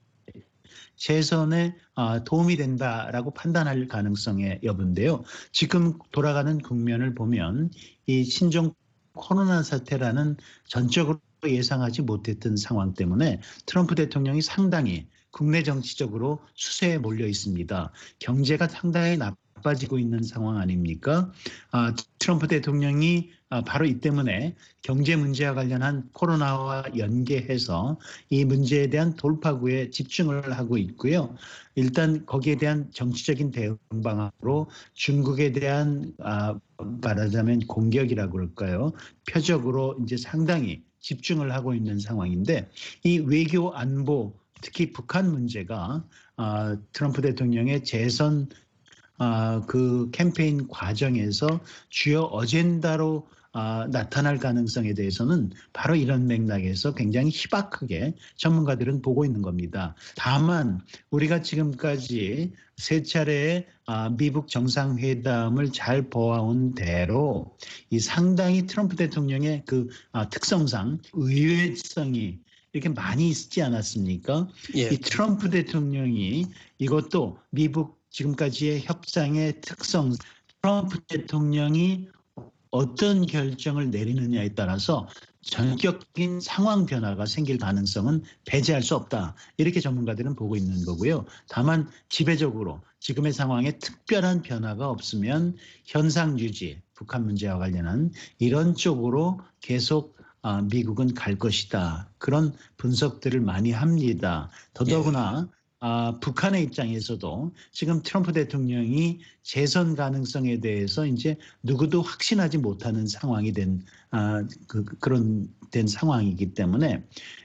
재선에 아, 도움이 된다라고 판단할 가능성의 여부인데요. 지금 돌아가는 국면을 보면 이 신종 코로나 사태라는 전적으로 예상하지 못했던 상황 때문에 트럼프 대통령이 상당히 국내 정치적으로 수세에 몰려 있습니다. 경제가 상당히 나빠지고 있는 상황 아닙니까? 아, 트럼프 대통령이 아, 바로 이 때문에 경제 문제와 관련한 코로나와 연계해서 이 문제에 대한 돌파구에 집중을 하고 있고요. 일단 거기에 대한 정치적인 대응 방안으로 중국에 대한 아, 말하자면 공격이라고 그럴까요? 표적으로 이제 상당히 집중을 하고 있는 상황인데 이 외교 안보 특히 북한 문제가 아, 트럼프 대통령의 재선 아, 그 캠페인 과정에서 주요 어젠다로 아, 나타날 가능성에 대해서는 바로 이런 맥락에서 굉장히 희박하게 전문가들은 보고 있는 겁니다. 다만 우리가 지금까지 세 차례의 아, 미북 정상회담을 잘 보아온 대로 이 상당히 트럼프 대통령의 그 아, 특성상 의외성이 이렇게 많이 있지 않았습니까? 예. 이 트럼프 대통령이 이것도 미북 지금까지의 협상의 특성, 트럼프 대통령이 어떤 결정을 내리느냐에 따라서 전격적인 상황 변화가 생길 가능성은 배제할 수 없다. 이렇게 전문가들은 보고 있는 거고요. 다만 지배적으로 지금의 상황에 특별한 변화가 없으면 현상 유지, 북한 문제와 관련한 이런 쪽으로 계속 미국은 갈 것이다. 그런 분석들을 많이 합니다. 더더구나 예. 아, 북한의 입장에서도 지금 트럼프 대통령이 재선 가능성에 대해서 이제 누구도 확신하지 못하는 상황이 된 아, 그, 그런 된 상황이기 때문에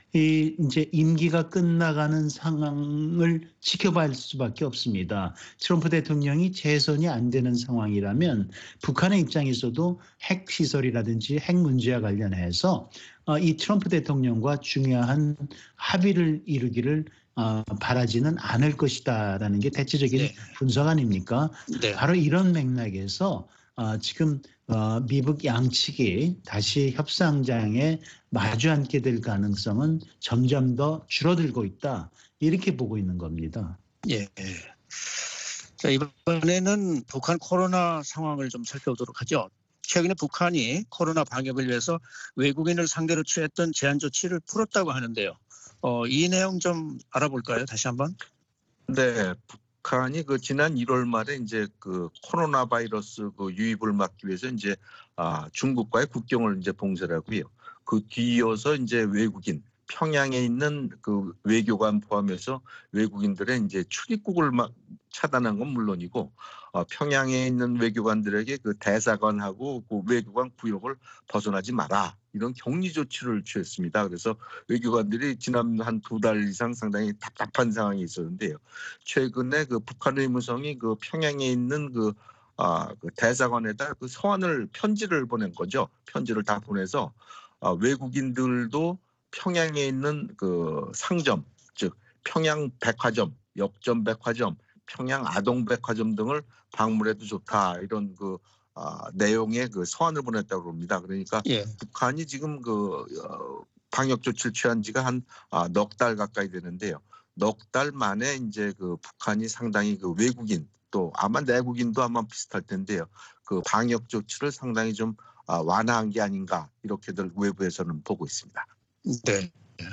이 이제 임기가 끝나가는 상황을 지켜봐야 할 수밖에 없습니다. 트럼프 대통령이 재선이 안 되는 상황이라면 북한의 입장에서도 핵 시설이라든지 핵 문제와 관련해서 어, 이 트럼프 대통령과 중요한 합의를 이루기를 어, 바라지는 않을 것이다라는 게 대체적인 네. 분석 아닙니까? 네. 바로 이런 맥락에서 어, 지금 어, 미북 양측이 다시 협상장에 마주 앉게 될 가능성은 점점 더 줄어들고 있다. 이렇게 보고 있는 겁니다. 예. 자, 이번에는 북한 코로나 상황을 좀 살펴보도록 하죠. 최근에 북한이 코로나 방역을 위해서 외국인을 상대로 취했던 제한 조치를 풀었다고 하는데요. 어, 이 내용 좀 알아볼까요? 다시 한번. 네, 북한이 그 지난 일월 말에 이제 그 코로나 바이러스 그 유입을 막기 위해서 이제 아, 중국과의 국경을 이제 봉쇄를 하고요. 그 뒤이어서 이제 외국인 평양에 있는 그 외교관 포함해서 외국인들의 이제 출입국을 막 차단한 건 물론이고 어, 평양에 있는 외교관들에게 그 대사관하고 그 외교관 구역을 벗어나지 마라 이런 격리 조치를 취했습니다. 그래서 외교관들이 지난 한 두 달 이상 상당히 답답한 상황이 있었는데요. 최근에 그 북한 의무성이 그 평양에 있는 그, 아, 그 대사관에다 그 서한을 편지를 보낸 거죠. 편지를 다 보내서 아, 외국인들도 평양에 있는 그 상점, 즉 평양 백화점, 역점 백화점, 평양 아동 백화점 등을 방문해도 좋다 이런 그 아, 내용의 그 서한을 보냈다고 합니다. 그러니까 예. 북한이 지금 그 어, 방역 조치를 취한 지가 한 아, 넉 달 가까이 되는데요. 넉 달 만에 이제 그 북한이 상당히 그 외국인 또 아마 내국인도 아마 비슷할 텐데요. 그 방역 조치를 상당히 좀 아, 완화한 게 아닌가 이렇게들 외부에서는 보고 있습니다. 네.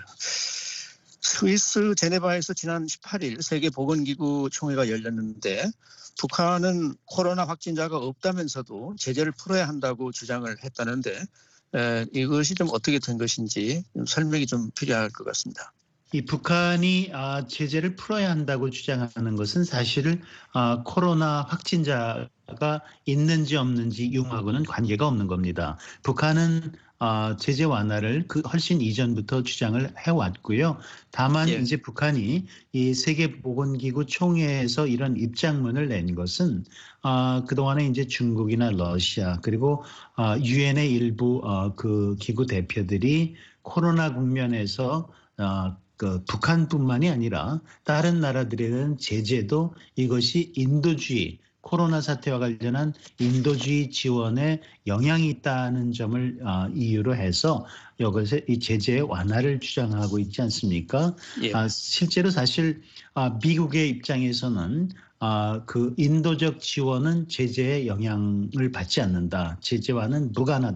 스위스 제네바에서 지난 십팔 일 세계보건기구 총회가 열렸는데 북한은 코로나 확진자가 없다면서도 제재를 풀어야 한다고 주장을 했다는데 에, 이것이 좀 어떻게 된 것인지 좀 설명이 좀 필요할 것 같습니다. 이 북한이 아, 제재를 풀어야 한다고 주장하는 것은 사실 아, 코로나 확진자가 있는지 없는지 융하고는 관계가 없는 겁니다. 북한은 아, 제재 완화를 그 훨씬 이전부터 주장을 해왔고요. 다만 예. 이제 북한이 이 세계보건기구 총회에서 이런 입장문을 낸 것은 아, 그동안에 이제 중국이나 러시아 그리고 아, 유엔의 일부 어, 그 기구 대표들이 코로나 국면에서 어, 그 북한뿐만이 아니라 다른 나라들에는 제재도 이것이 인도주의, 코로나 사태와 관련한 인도주의 지원에 영향이 있다는 점을 어, 이유로 해서 이것의 이 제재 완화를 주장하고 있지 않습니까? 예. 아, 실제로 사실 아, 미국의 입장에서는 아, 그 인도적 지원은 제재의 영향을 받지 않는다. 제재와는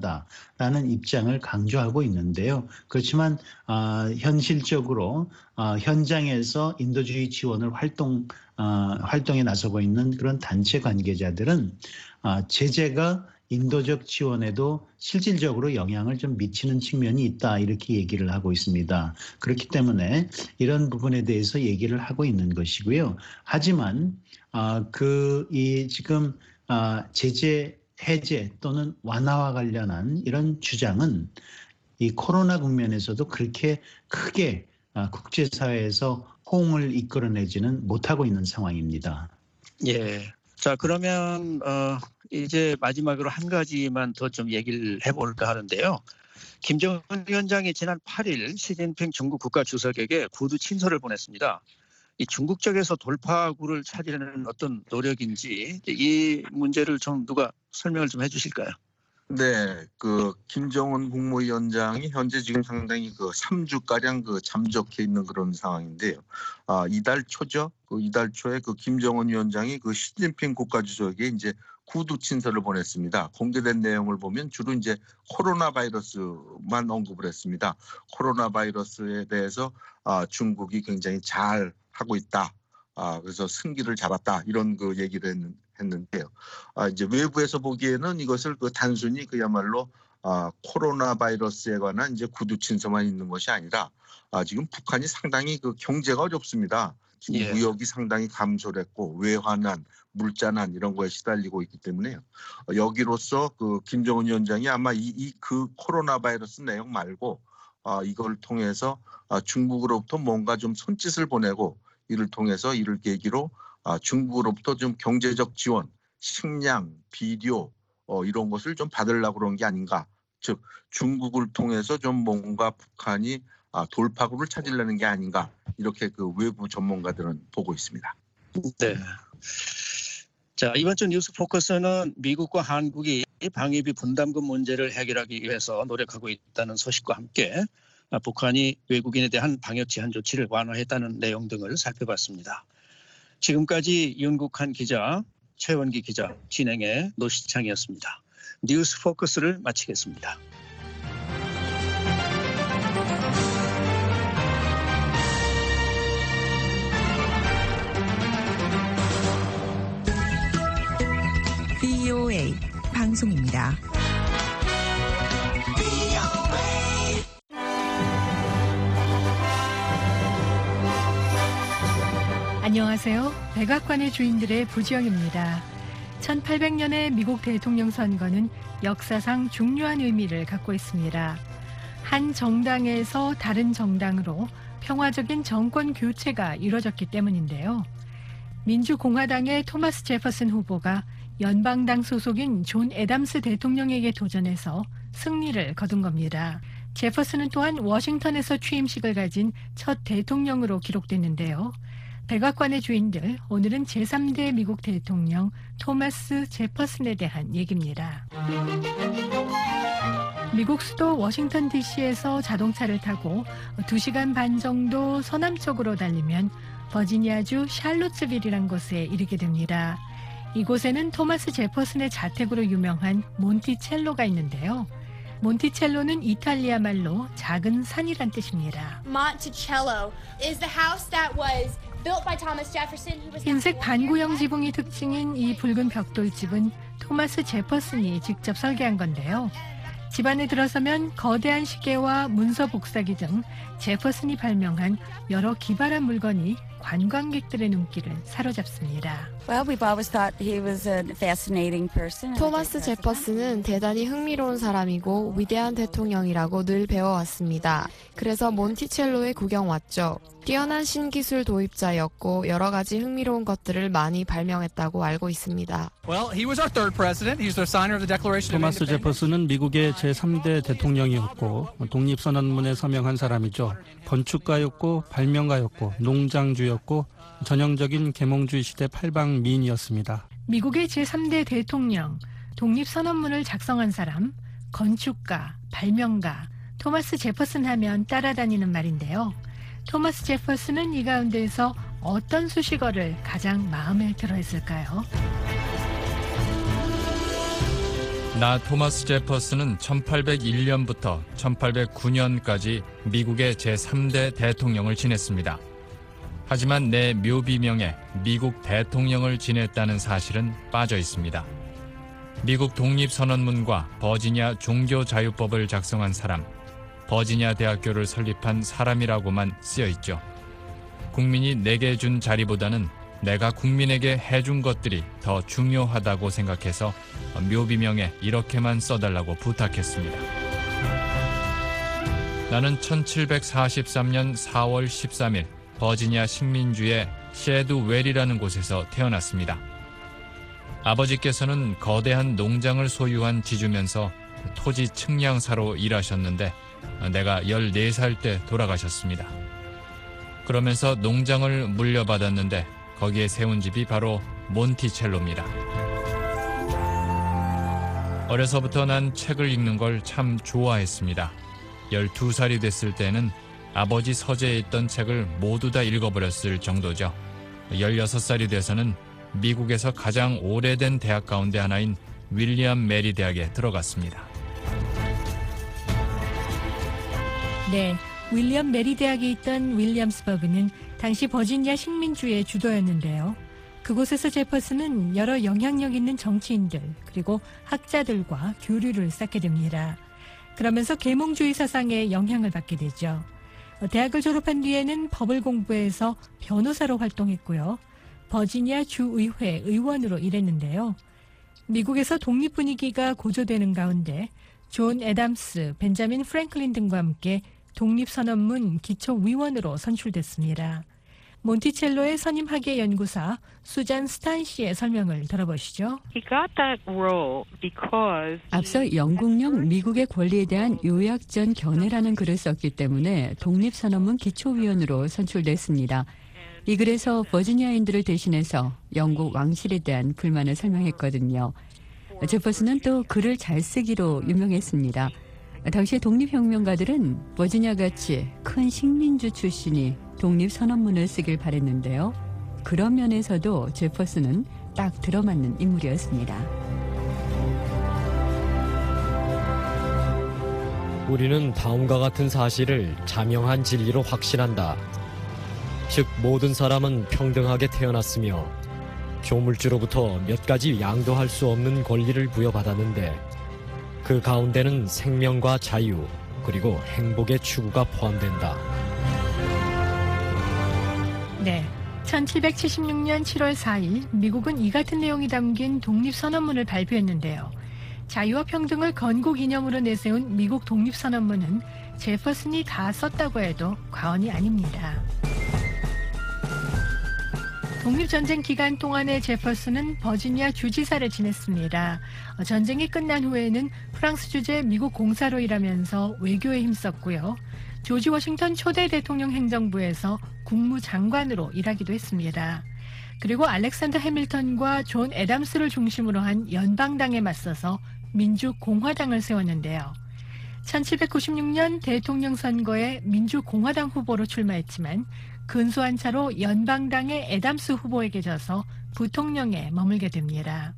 무관하다라는 입장을 강조하고 있는데요. 그렇지만 아, 현실적으로 아, 현장에서 인도주의 지원을 활동 아, 활동에 나서고 있는 그런 단체 관계자들은 아, 제재가 인도적 지원에도 실질적으로 영향을 좀 미치는 측면이 있다 이렇게 얘기를 하고 있습니다. 그렇기 때문에 이런 부분에 대해서 얘기를 하고 있는 것이고요. 하지만 아, 그 이 지금 아, 제재 해제 또는 완화와 관련한 이런 주장은 이 코로나 국면에서도 그렇게 크게 아, 국제사회에서 호응을 이끌어내지는 못하고 있는 상황입니다. 예. 자, 그러면 어, 이제 마지막으로 한 가지만 더 좀 얘기를 해볼까 하는데요. 김정은 위원장이 지난 팔 일 시진핑 중국 국가주석에게 구두 친서를 보냈습니다. 이 중국 쪽에서 돌파구를 찾으려는 어떤 노력인지 이 문제를 좀 누가 설명을 좀 해주실까요? 네, 그 김정은 국무위원장이 현재 지금 상당히 그 삼 주 가량 그 잠적해 있는 그런 상황인데요. 아, 이달 초죠. 그 이달 초에 그 김정은 위원장이 그 시진핑 국가주석에게 이제 구두 친서를 보냈습니다. 공개된 내용을 보면 주로 이제 코로나 바이러스만 언급을 했습니다. 코로나 바이러스에 대해서 아, 중국이 굉장히 잘 하고 있다. 아, 그래서 승기를 잡았다. 이런 그 얘기를 했는, 했는데요. 아, 이제 외부에서 보기에는 이것을 그 단순히 그야말로 아, 코로나 바이러스에 관한 이제 구두 친서만 있는 것이 아니라 아, 지금 북한이 상당히 그 경제가 어렵습니다. 지금 예. 무역이 상당히 감소를 했고 외환난, 물자난 이런 거에 시달리고 있기 때문에요. 어, 여기로서 그 김정은 위원장이 아마 이 그 코로나 바이러스 내용 말고 어, 이걸 통해서 어, 중국으로부터 뭔가 좀 손짓을 보내고 이를 통해서 이를 계기로 어, 중국으로부터 좀 경제적 지원, 식량, 비료 어, 이런 것을 좀 받으려고 그런 게 아닌가. 즉 중국을 통해서 좀 뭔가 북한이 아, 돌파구를 찾으려는 게 아닌가. 이렇게 그 외부 전문가들은 보고 있습니다. 네. 자, 이번 주 뉴스 포커스는 미국과 한국이 방위비 분담금 문제를 해결하기 위해서 노력하고 있다는 소식과 함께 북한이 외국인에 대한 방역 제한 조치를 완화했다는 내용 등을 살펴봤습니다. 지금까지 윤국한 기자, 최원기 기자 진행의 노시창이었습니다. 뉴스 포커스를 마치겠습니다. 브이오에이 방송입니다. 안녕하세요. 백악관의 주인들의 부지영입니다. 천팔백 년의 미국 대통령 선거는 역사상 중요한 의미를 갖고 있습니다. 한 정당에서 다른 정당으로 평화적인 정권 교체가 이루어졌기 때문인데요. 민주공화당의 토마스 제퍼슨 후보가 연방당 소속인 존 애담스 대통령에게 도전해서 승리를 거둔 겁니다. 제퍼슨은 또한 워싱턴에서 취임식을 가진 첫 대통령으로 기록됐는데요. 백악관의 주인들, 오늘은 제삼 대 미국 대통령 토마스 제퍼슨에 대한 얘기입니다. 미국 수도 워싱턴 디씨에서 자동차를 타고 두 시간 반 정도 서남쪽으로 달리면 버지니아주 샬롯스빌이란 곳에 이르게 됩니다. 이곳에는 토마스 제퍼슨의 자택으로 유명한 몬티첼로가 있는데요. 몬티첼로는 이탈리아 말로 작은 산이란 뜻입니다. Monticello is the house that was built by Thomas Jefferson, who was 흰색 반구형 지붕이 특징인 이 붉은 벽돌집은 토마스 제퍼슨이 직접 설계한 건데요. 집 안에 들어서면 거대한 시계와 문서 복사기 등 제퍼슨이 발명한 여러 기발한 물건이 관광객들의 눈길을 사로잡습니다. Well, we've always thought he was a fascinating person. 토마스 제퍼슨은 대단히 흥미로운 사람이고 위대한 대통령이라고 늘 배워왔습니다. 그래서 몬티첼로에 구경 왔죠. 뛰어난 신기술 도입자였고 여러 가지 흥미로운 것들을 많이 발명했다고 알고 있습니다. Well, he was our third president. He's the signer of the Declaration of 토마스 제퍼슨은 미국의 제삼 대 대통령이었고 독립선언문에 서명한 사람이죠. 건축가였고 발명가였고 농장주였고 전형적인 계몽주의 시대 팔방미인이었습니다. 미국의 제삼 대 대통령, 독립선언문을 작성한 사람, 건축가, 발명가, 토마스 제퍼슨 하면 따라다니는 말인데요. 토마스 제퍼슨은 이 가운데에서 어떤 수식어를 가장 마음에 들어 했을까요? 나 토마스 제퍼슨은 천팔백일 년부터 천팔백구 년까지 미국의 제삼 대 대통령을 지냈습니다. 하지만 내 묘비명에 미국 대통령을 지냈다는 사실은 빠져 있습니다. 미국 독립선언문과 버지니아 종교자유법을 작성한 사람, 버지니아 대학교를 설립한 사람이라고만 쓰여 있죠. 국민이 내게 준 자리보다는 내가 국민에게 해준 것들이 더 중요하다고 생각해서 묘비명에 이렇게만 써달라고 부탁했습니다. 나는 천칠백사십삼 년 사월 십삼 일 버지니아 식민주의 셰드웰이라는 곳에서 태어났습니다. 아버지께서는 거대한 농장을 소유한 지주면서 토지 측량사로 일하셨는데 내가 열네 살 때 돌아가셨습니다. 그러면서 농장을 물려받았는데 거기에 세운 집이 바로 몬티첼로입니다. 어려서부터 난 책을 읽는 걸 참 좋아했습니다. 열두 살이 됐을 때는 아버지 서재에 있던 책을 모두 다 읽어버렸을 정도죠. 열여섯 살이 돼서는 미국에서 가장 오래된 대학 가운데 하나인 윌리엄 메리 대학에 들어갔습니다. 네, 윌리엄 메리 대학에 있던 윌리엄스버그는 당시 버지니아 식민주의 주도였는데요. 그곳에서 제퍼슨은 여러 영향력 있는 정치인들 그리고 학자들과 교류를 쌓게 됩니다. 그러면서 계몽주의 사상에 영향을 받게 되죠. 대학을 졸업한 뒤에는 법을 공부해서 변호사로 활동했고요. 버지니아 주의회 의원으로 일했는데요. 미국에서 독립 분위기가 고조되는 가운데 존 애담스, 벤자민 프랭클린 등과 함께 독립선언문 기초위원으로 선출됐습니다. 몬티첼로의 선임학예 연구사 수잔 스탄 씨의 설명을 들어보시죠. 앞서 영국령 미국의 권리에 대한 요약전 견해라는 글을 썼기 때문에 독립선언문 기초위원으로 선출됐습니다. 이 글에서 버지니아인들을 대신해서 영국 왕실에 대한 불만을 설명했거든요. 제퍼슨은 또 글을 잘 쓰기로 유명했습니다. 당시 독립혁명가들은 버지니아같이 큰 식민주 출신이 독립선언문을 쓰길 바랬는데요. 그런 면에서도 제퍼슨은 딱 들어맞는 인물이었습니다. 우리는 다음과 같은 사실을 자명한 진리로 확신한다. 즉 모든 사람은 평등하게 태어났으며 조물주로부터 몇 가지 양도할 수 없는 권리를 부여받았는데 그 가운데는 생명과 자유 그리고 행복의 추구가 포함된다. 네, 천칠백칠십육 년 칠월 사일 미국은 이 같은 내용이 담긴 독립선언문을 발표했는데요. 자유와 평등을 건국이념으로 내세운 미국 독립선언문은 제퍼슨이 다 썼다고 해도 과언이 아닙니다. 독립전쟁 기간 동안에 제퍼슨은 버지니아 주지사를 지냈습니다. 전쟁이 끝난 후에는 프랑스 주재 미국 공사로 일하면서 외교에 힘썼고요. 조지 워싱턴 초대 대통령 행정부에서 국무장관으로 일하기도 했습니다. 그리고 알렉산더 해밀턴과 존 애담스를 중심으로 한 연방당에 맞서서 민주공화당을 세웠는데요. 천칠백구십육 년 대통령 선거에 민주공화당 후보로 출마했지만 근소한 차로 연방당의 애담스 후보에게 져서 부통령에 머물게 됩니다.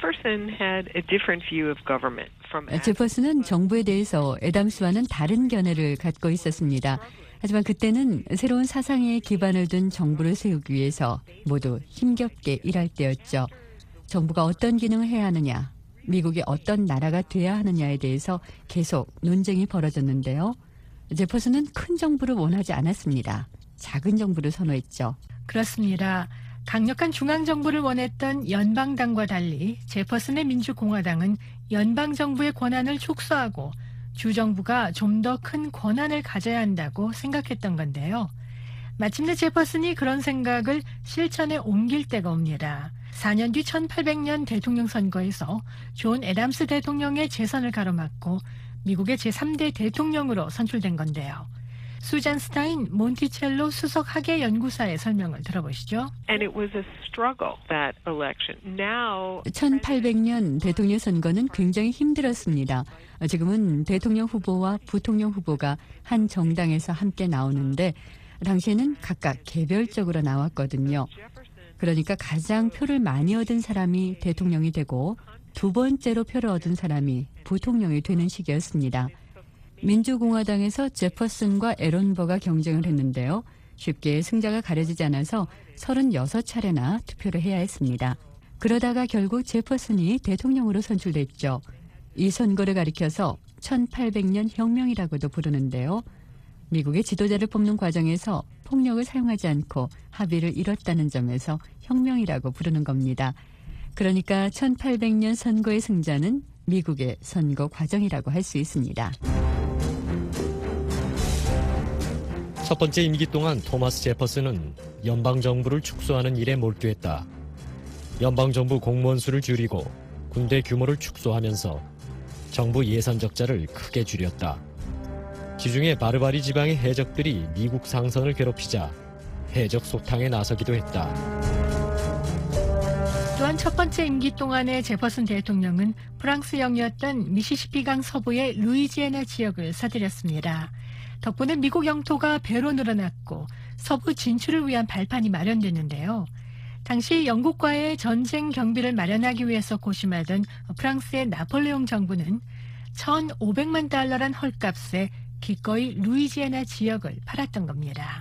제퍼슨은 정부에 대해서 애담스와는 다른 견해를 갖고 있었습니다. 하지만 그때는 새로운 사상에 기반을 둔 정부를 세우기 위해서 모두 힘겹게 일할 때였죠. 정부가 어떤 기능을 해야 하느냐, 미국이 어떤 나라가 돼야 하느냐에 대해서 계속 논쟁이 벌어졌는데요. 제퍼슨은 큰 정부를 원하지 않았습니다. 작은 정부를 선호했죠. 그렇습니다. 강력한 중앙정부를 원했던 연방당과 달리 제퍼슨의 민주공화당은 연방정부의 권한을 축소하고 주정부가 좀 더 큰 권한을 가져야 한다고 생각했던 건데요. 마침내 제퍼슨이 그런 생각을 실천에 옮길 때가 옵니다. 사 년 뒤 천팔백 년 대통령 선거에서 존 애담스 대통령의 재선을 가로막고 미국의 제삼 대 대통령으로 선출된 건데요. 수잔 스타인 몬티첼로 수석 학예 연구사의 설명을 들어보시죠. 천팔백 년 대통령 선거는 굉장히 힘들었습니다. 지금은 대통령 후보와 부통령 후보가 한 정당에서 함께 나오는데 당시에는 각각 개별적으로 나왔거든요. 그러니까 가장 표를 많이 얻은 사람이 대통령이 되고 두 번째로 표를 얻은 사람이 부통령이 되는 시기였습니다. 민주공화당에서 제퍼슨과 에런버가 경쟁을 했는데요. 쉽게 승자가 가려지지 않아서 서른여섯 차례나 투표를 해야 했습니다. 그러다가 결국 제퍼슨이 대통령으로 선출됐죠. 이 선거를 가리켜서 천팔백 년 혁명이라고도 부르는데요. 미국의 지도자를 뽑는 과정에서 폭력을 사용하지 않고 합의를 이뤘다는 점에서 혁명이라고 부르는 겁니다. 그러니까 천팔백 년 선거의 승자는 미국의 선거 과정이라고 할 수 있습니다. 첫 번째 임기 동안 토마스 제퍼슨은 연방정부를 축소하는 일에 몰두했다. 연방정부 공무원 수를 줄이고 군대 규모를 축소하면서 정부 예산 적자를 크게 줄였다. 지중해 바르바리 지방의 해적들이 미국 상선을 괴롭히자 해적 소탕에 나서기도 했다. 또한 첫 번째 임기 동안의 제퍼슨 대통령은 프랑스 영이었던 미시시피강 서부의 루이지애나 지역을 사들였습니다. 덕분에 미국 영토가 배로 늘어났고 서부 진출을 위한 발판이 마련됐는데요. 당시 영국과의 전쟁 경비를 마련하기 위해서 고심하던 프랑스의 나폴레옹 정부는 천오백만 달러란 헐값에 기꺼이 루이지애나 지역을 팔았던 겁니다.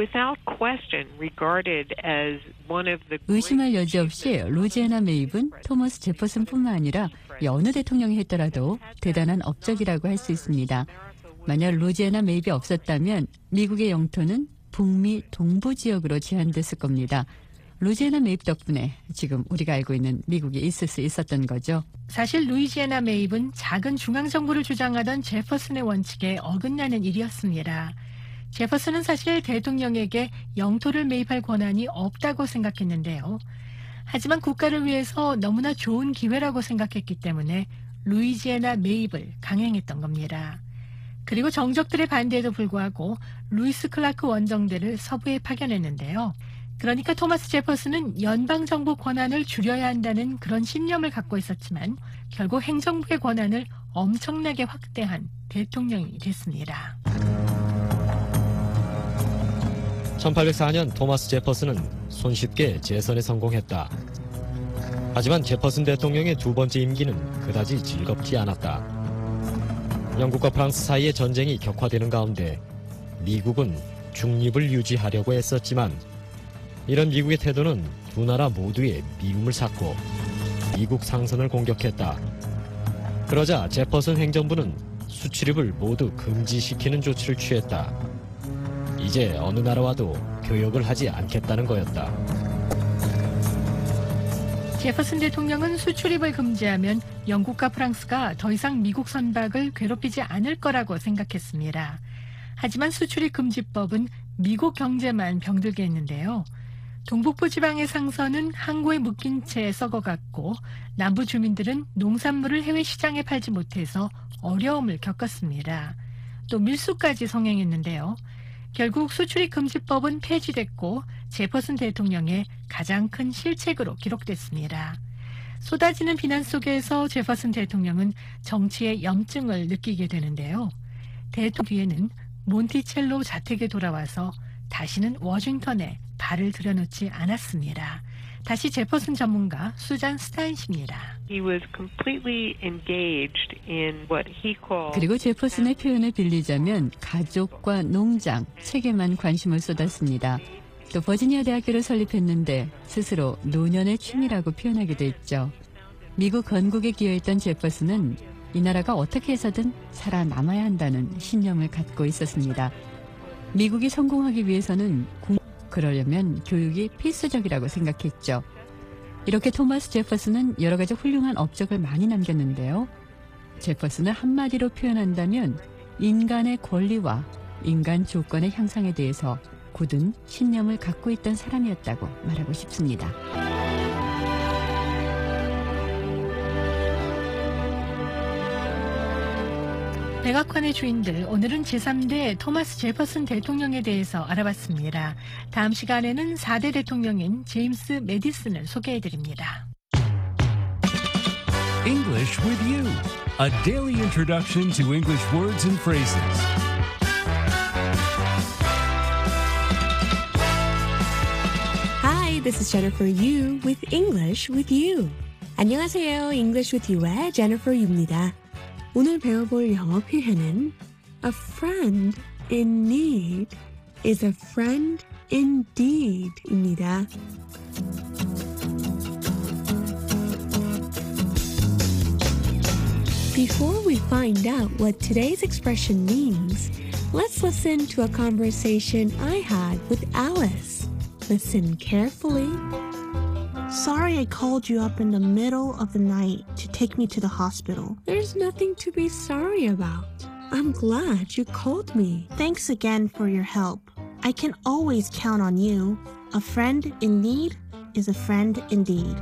의심할 여지 없이 루이지애나 매입은 토머스 제퍼슨뿐만 아니라 여느 대통령이 했더라도 대단한 업적이라고 할 수 있습니다. 만약 루이지애나 매입이 없었다면 미국의 영토는 북미 동부 지역으로 제한됐을 겁니다. 루이지애나 매입 덕분에 지금 우리가 알고 있는 미국이 있을 수 있었던 거죠. 사실 루이지애나 매입은 작은 중앙정부를 주장하던 제퍼슨의 원칙에 어긋나는 일이었습니다. 제퍼슨은 사실 대통령에게 영토를 매입할 권한이 없다고 생각했는데요. 하지만 국가를 위해서 너무나 좋은 기회라고 생각했기 때문에 루이지애나 매입을 강행했던 겁니다. 그리고 정적들의 반대에도 불구하고 루이스 클라크 원정대를 서부에 파견했는데요. 그러니까 토마스 제퍼슨은 연방정부 권한을 줄여야 한다는 그런 신념을 갖고 있었지만 결국 행정부의 권한을 엄청나게 확대한 대통령이 됐습니다. 천팔백사 년 토마스 제퍼슨은 손쉽게 재선에 성공했다. 하지만 제퍼슨 대통령의 두 번째 임기는 그다지 즐겁지 않았다. 영국과 프랑스 사이의 전쟁이 격화되는 가운데 미국은 중립을 유지하려고 했었지만 이런 미국의 태도는 두 나라 모두의 미움을 샀고 미국 상선을 공격했다. 그러자 제퍼슨 행정부는 수출입을 모두 금지시키는 조치를 취했다. 이제 어느 나라와도 교역을 하지 않겠다는 거였다. 제퍼슨 대통령은 수출입을 금지하면 영국과 프랑스가 더 이상 미국 선박을 괴롭히지 않을 거라고 생각했습니다. 하지만 수출입 금지법은 미국 경제만 병들게 했는데요. 동북부 지방의 상선은 항구에 묶인 채 썩어갔고 남부 주민들은 농산물을 해외 시장에 팔지 못해서 어려움을 겪었습니다. 또 밀수까지 성행했는데요. 결국 수출입 금지법은 폐지됐고 제퍼슨 대통령의 가장 큰 실책으로 기록됐습니다. 쏟아지는 비난 속에서 제퍼슨 대통령은 정치의 염증을 느끼게 되는데요. 대통령 뒤에는 몬티첼로 자택에 돌아와서 다시는 워싱턴에 발을 들여놓지 않았습니다. 다시 제퍼슨 전문가 수잔 스타인십니다. 그리고 제퍼슨의 표현을 빌리자면 가족과 농장, 책에만 관심을 쏟았습니다. 또 버지니아 대학교를 설립했는데 스스로 노년의 취미라고 표현하기도 했죠. 미국 건국에 기여했던 제퍼슨은 이 나라가 어떻게 해서든 살아남아야 한다는 신념을 갖고 있었습니다. 미국이 성공하기 위해서는 그러려면 교육이 필수적이라고 생각했죠. 이렇게 토마스 제퍼슨은 여러 가지 훌륭한 업적을 많이 남겼는데요. 제퍼슨을 한마디로 표현한다면 인간의 권리와 인간 조건의 향상에 대해서 굳은 신념을 갖고 있던 사람이었다고 말하고 싶습니다. 백악관의 주인들, 오늘은 제삼 대 토마스 제퍼슨 대통령에 대해서 알아봤습니다. 다음 시간에는 사 대 대통령인 제임스 매디슨을 소개해드립니다. English with you, a daily introduction to English words and phrases. Hi, this is Jennifer Yu with English with You. 안녕하세요, English with You의 Jennifer Yu입니다. 오늘 배워볼 영어 표현은 A friend in need is a friend indeed 입니다. Before we find out what today's expression means, let's listen to a conversation I had with Alice. Listen carefully. Sorry I called you up in the middle of the night to take me to the hospital. There's nothing to be sorry about. I'm glad you called me. Thanks again for your help. I can always count on you. A friend in need is a friend indeed.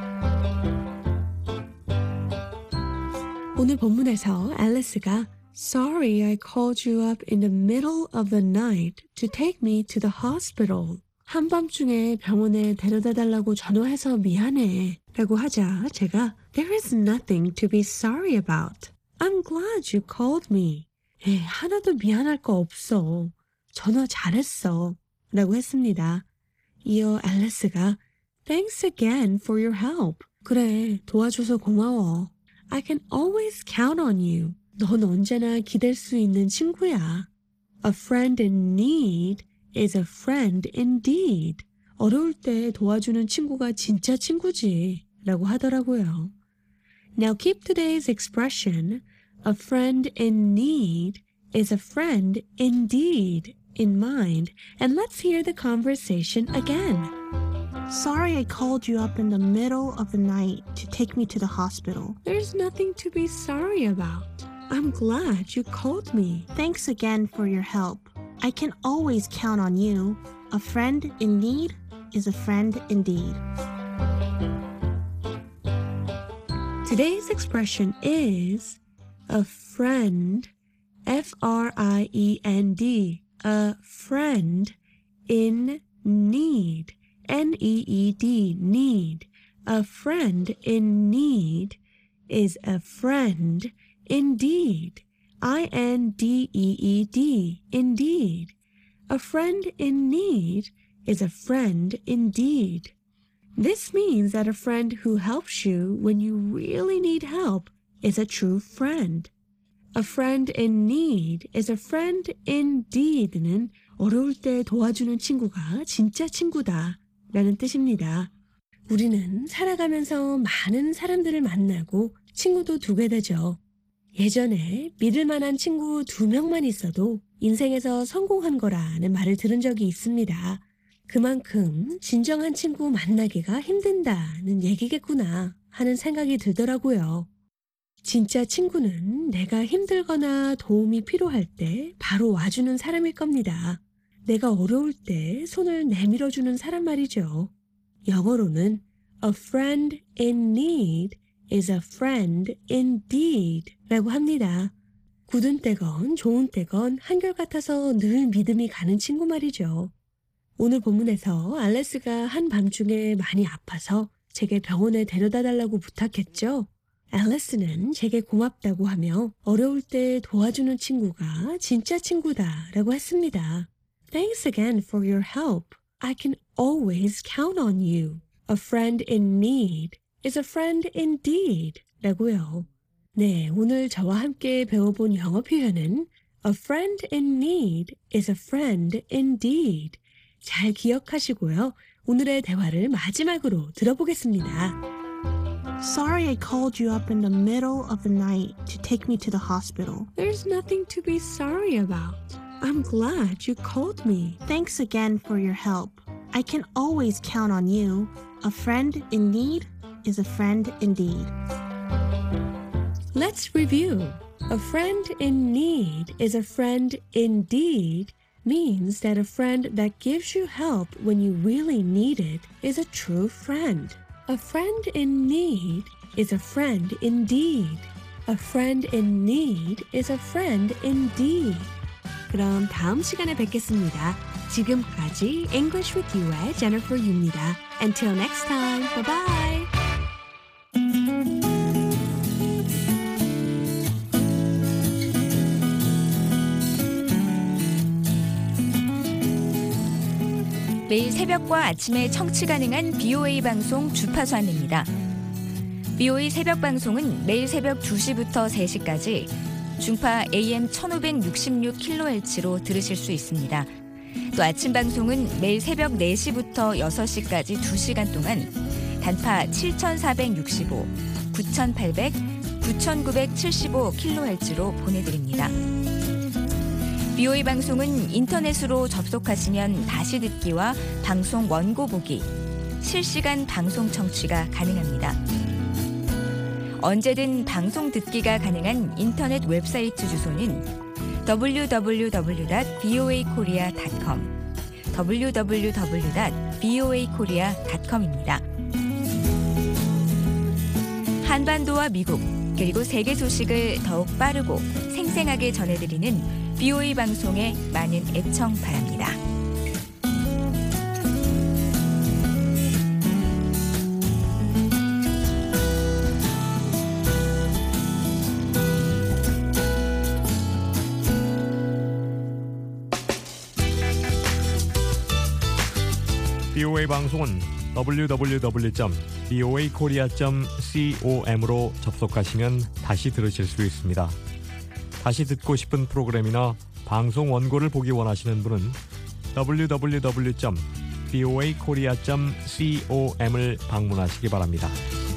오늘 본문에서 앨리스가 Sorry I called you up in the middle of the night to take me to the hospital. 한밤중에 병원에 데려다 달라고 전화해서 미안해 라고 하자 제가 There is nothing to be sorry about. I'm glad you called me. 에이, 하나도 미안할 거 없어. 전화 잘했어 라고 했습니다. 이어 앨리스가 Thanks again for your help. 그래, 도와줘서 고마워. I can always count on you. 넌 언제나 기댈 수 있는 친구야. A friend in need is a friend indeed. 어려울 때 도와주는 친구가 진짜 친구지 라고 하더라고요. Now keep today's expression, a friend in need is a friend indeed, in mind, and let's hear the conversation again. Sorry I called you up in the middle of the night to take me to the hospital. There's nothing to be sorry about. I'm glad you called me. Thanks again for your help. I can always count on you. A friend in need is a friend indeed. Today's expression is a friend, F R I E N D, a friend in need, N E E D, need. A friend in need is a friend indeed, I N D E E D, indeed. A friend in need is a friend indeed. This means that a friend who helps you when you really need help is a true friend. A friend in need is a friend indeed는 어려울 때 도와주는 친구가 진짜 친구다 라는 뜻입니다. 우리는 살아가면서 많은 사람들을 만나고 친구도 두게 되죠. 예전에 믿을 만한 친구 두 명만 있어도 인생에서 성공한 거라는 말을 들은 적이 있습니다. 그만큼 진정한 친구 만나기가 힘든다는 얘기겠구나 하는 생각이 들더라고요. 진짜 친구는 내가 힘들거나 도움이 필요할 때 바로 와주는 사람일 겁니다. 내가 어려울 때 손을 내밀어주는 사람 말이죠. 영어로는 a friend in need is a friend indeed 라고 합니다. 굳은 때건 좋은 때건 한결같아서 늘 믿음이 가는 친구 말이죠. 오늘 본문에서 알래스가 한밤중에 많이 아파서 제게 병원에 데려다 달라고 부탁했죠. 앨리스는 제게 고맙다고 하며 어려울 때 도와주는 친구가 진짜 친구다 라고 했습니다. Thanks again for your help. I can always count on you. A friend in need is a friend indeed 라고요. 네, 오늘 저와 함께 배워본 영어 표현은 A friend in need is a friend indeed. 잘 기억하시고요. 오늘의 대화를 마지막으로 들어보겠습니다. Sorry I called you up in the middle of the night to take me to the hospital. There's nothing to be sorry about. I'm glad you called me. Thanks again for your help. I can always count on you. A friend in need is a friend indeed. Let's review. A friend in need is a friend indeed means that a friend that gives you help when you really need it is a true friend. A friend in need is a friend indeed. A friend in need is a friend indeed. 그럼 다음 시간에 뵙겠습니다. 지금까지 English with You의 Jennifer Yu입니다. Until next time, bye bye. 매일 새벽과 아침에 청취 가능한 비오에이 방송 주파수 안내입니다. 비오에이 새벽 방송은 매일 새벽 두 시부터 세 시까지 중파 에이엠 천오백육십육 킬로헤르츠로 들으실 수 있습니다. 또 아침 방송은 매일 새벽 네 시부터 여섯 시까지 두 시간 동안 단파 칠천사백육십오, 구천팔백, 구천구백칠십오 킬로헤르츠로 보내드립니다. 비오에이 방송은 인터넷으로 접속하시면 다시 듣기와 방송 원고 보기, 실시간 방송 청취가 가능합니다. 언제든 방송 듣기가 가능한 인터넷 웹사이트 주소는 더블유 더블유 더블유 닷 비오에이 코리아 닷 컴, 더블유 더블유 더블유 닷 비오에이 코리아 닷 컴입니다. 한반도와 미국, 그리고 세계 소식을 더욱 빠르고 생생하게 전해드리는 비오에이 방송에 많은 애청 바랍니다. 비오에이 방송은 더블유 더블유 더블유 점 비오에이 코리아 점 com으로 접속하시면 다시 들으실 수 있습니다. 다시 듣고 싶은 프로그램이나 방송 원고를 보기 원하시는 분은 더블유 더블유 더블유 점 비오에이 코리아 점 com을 방문하시기 바랍니다.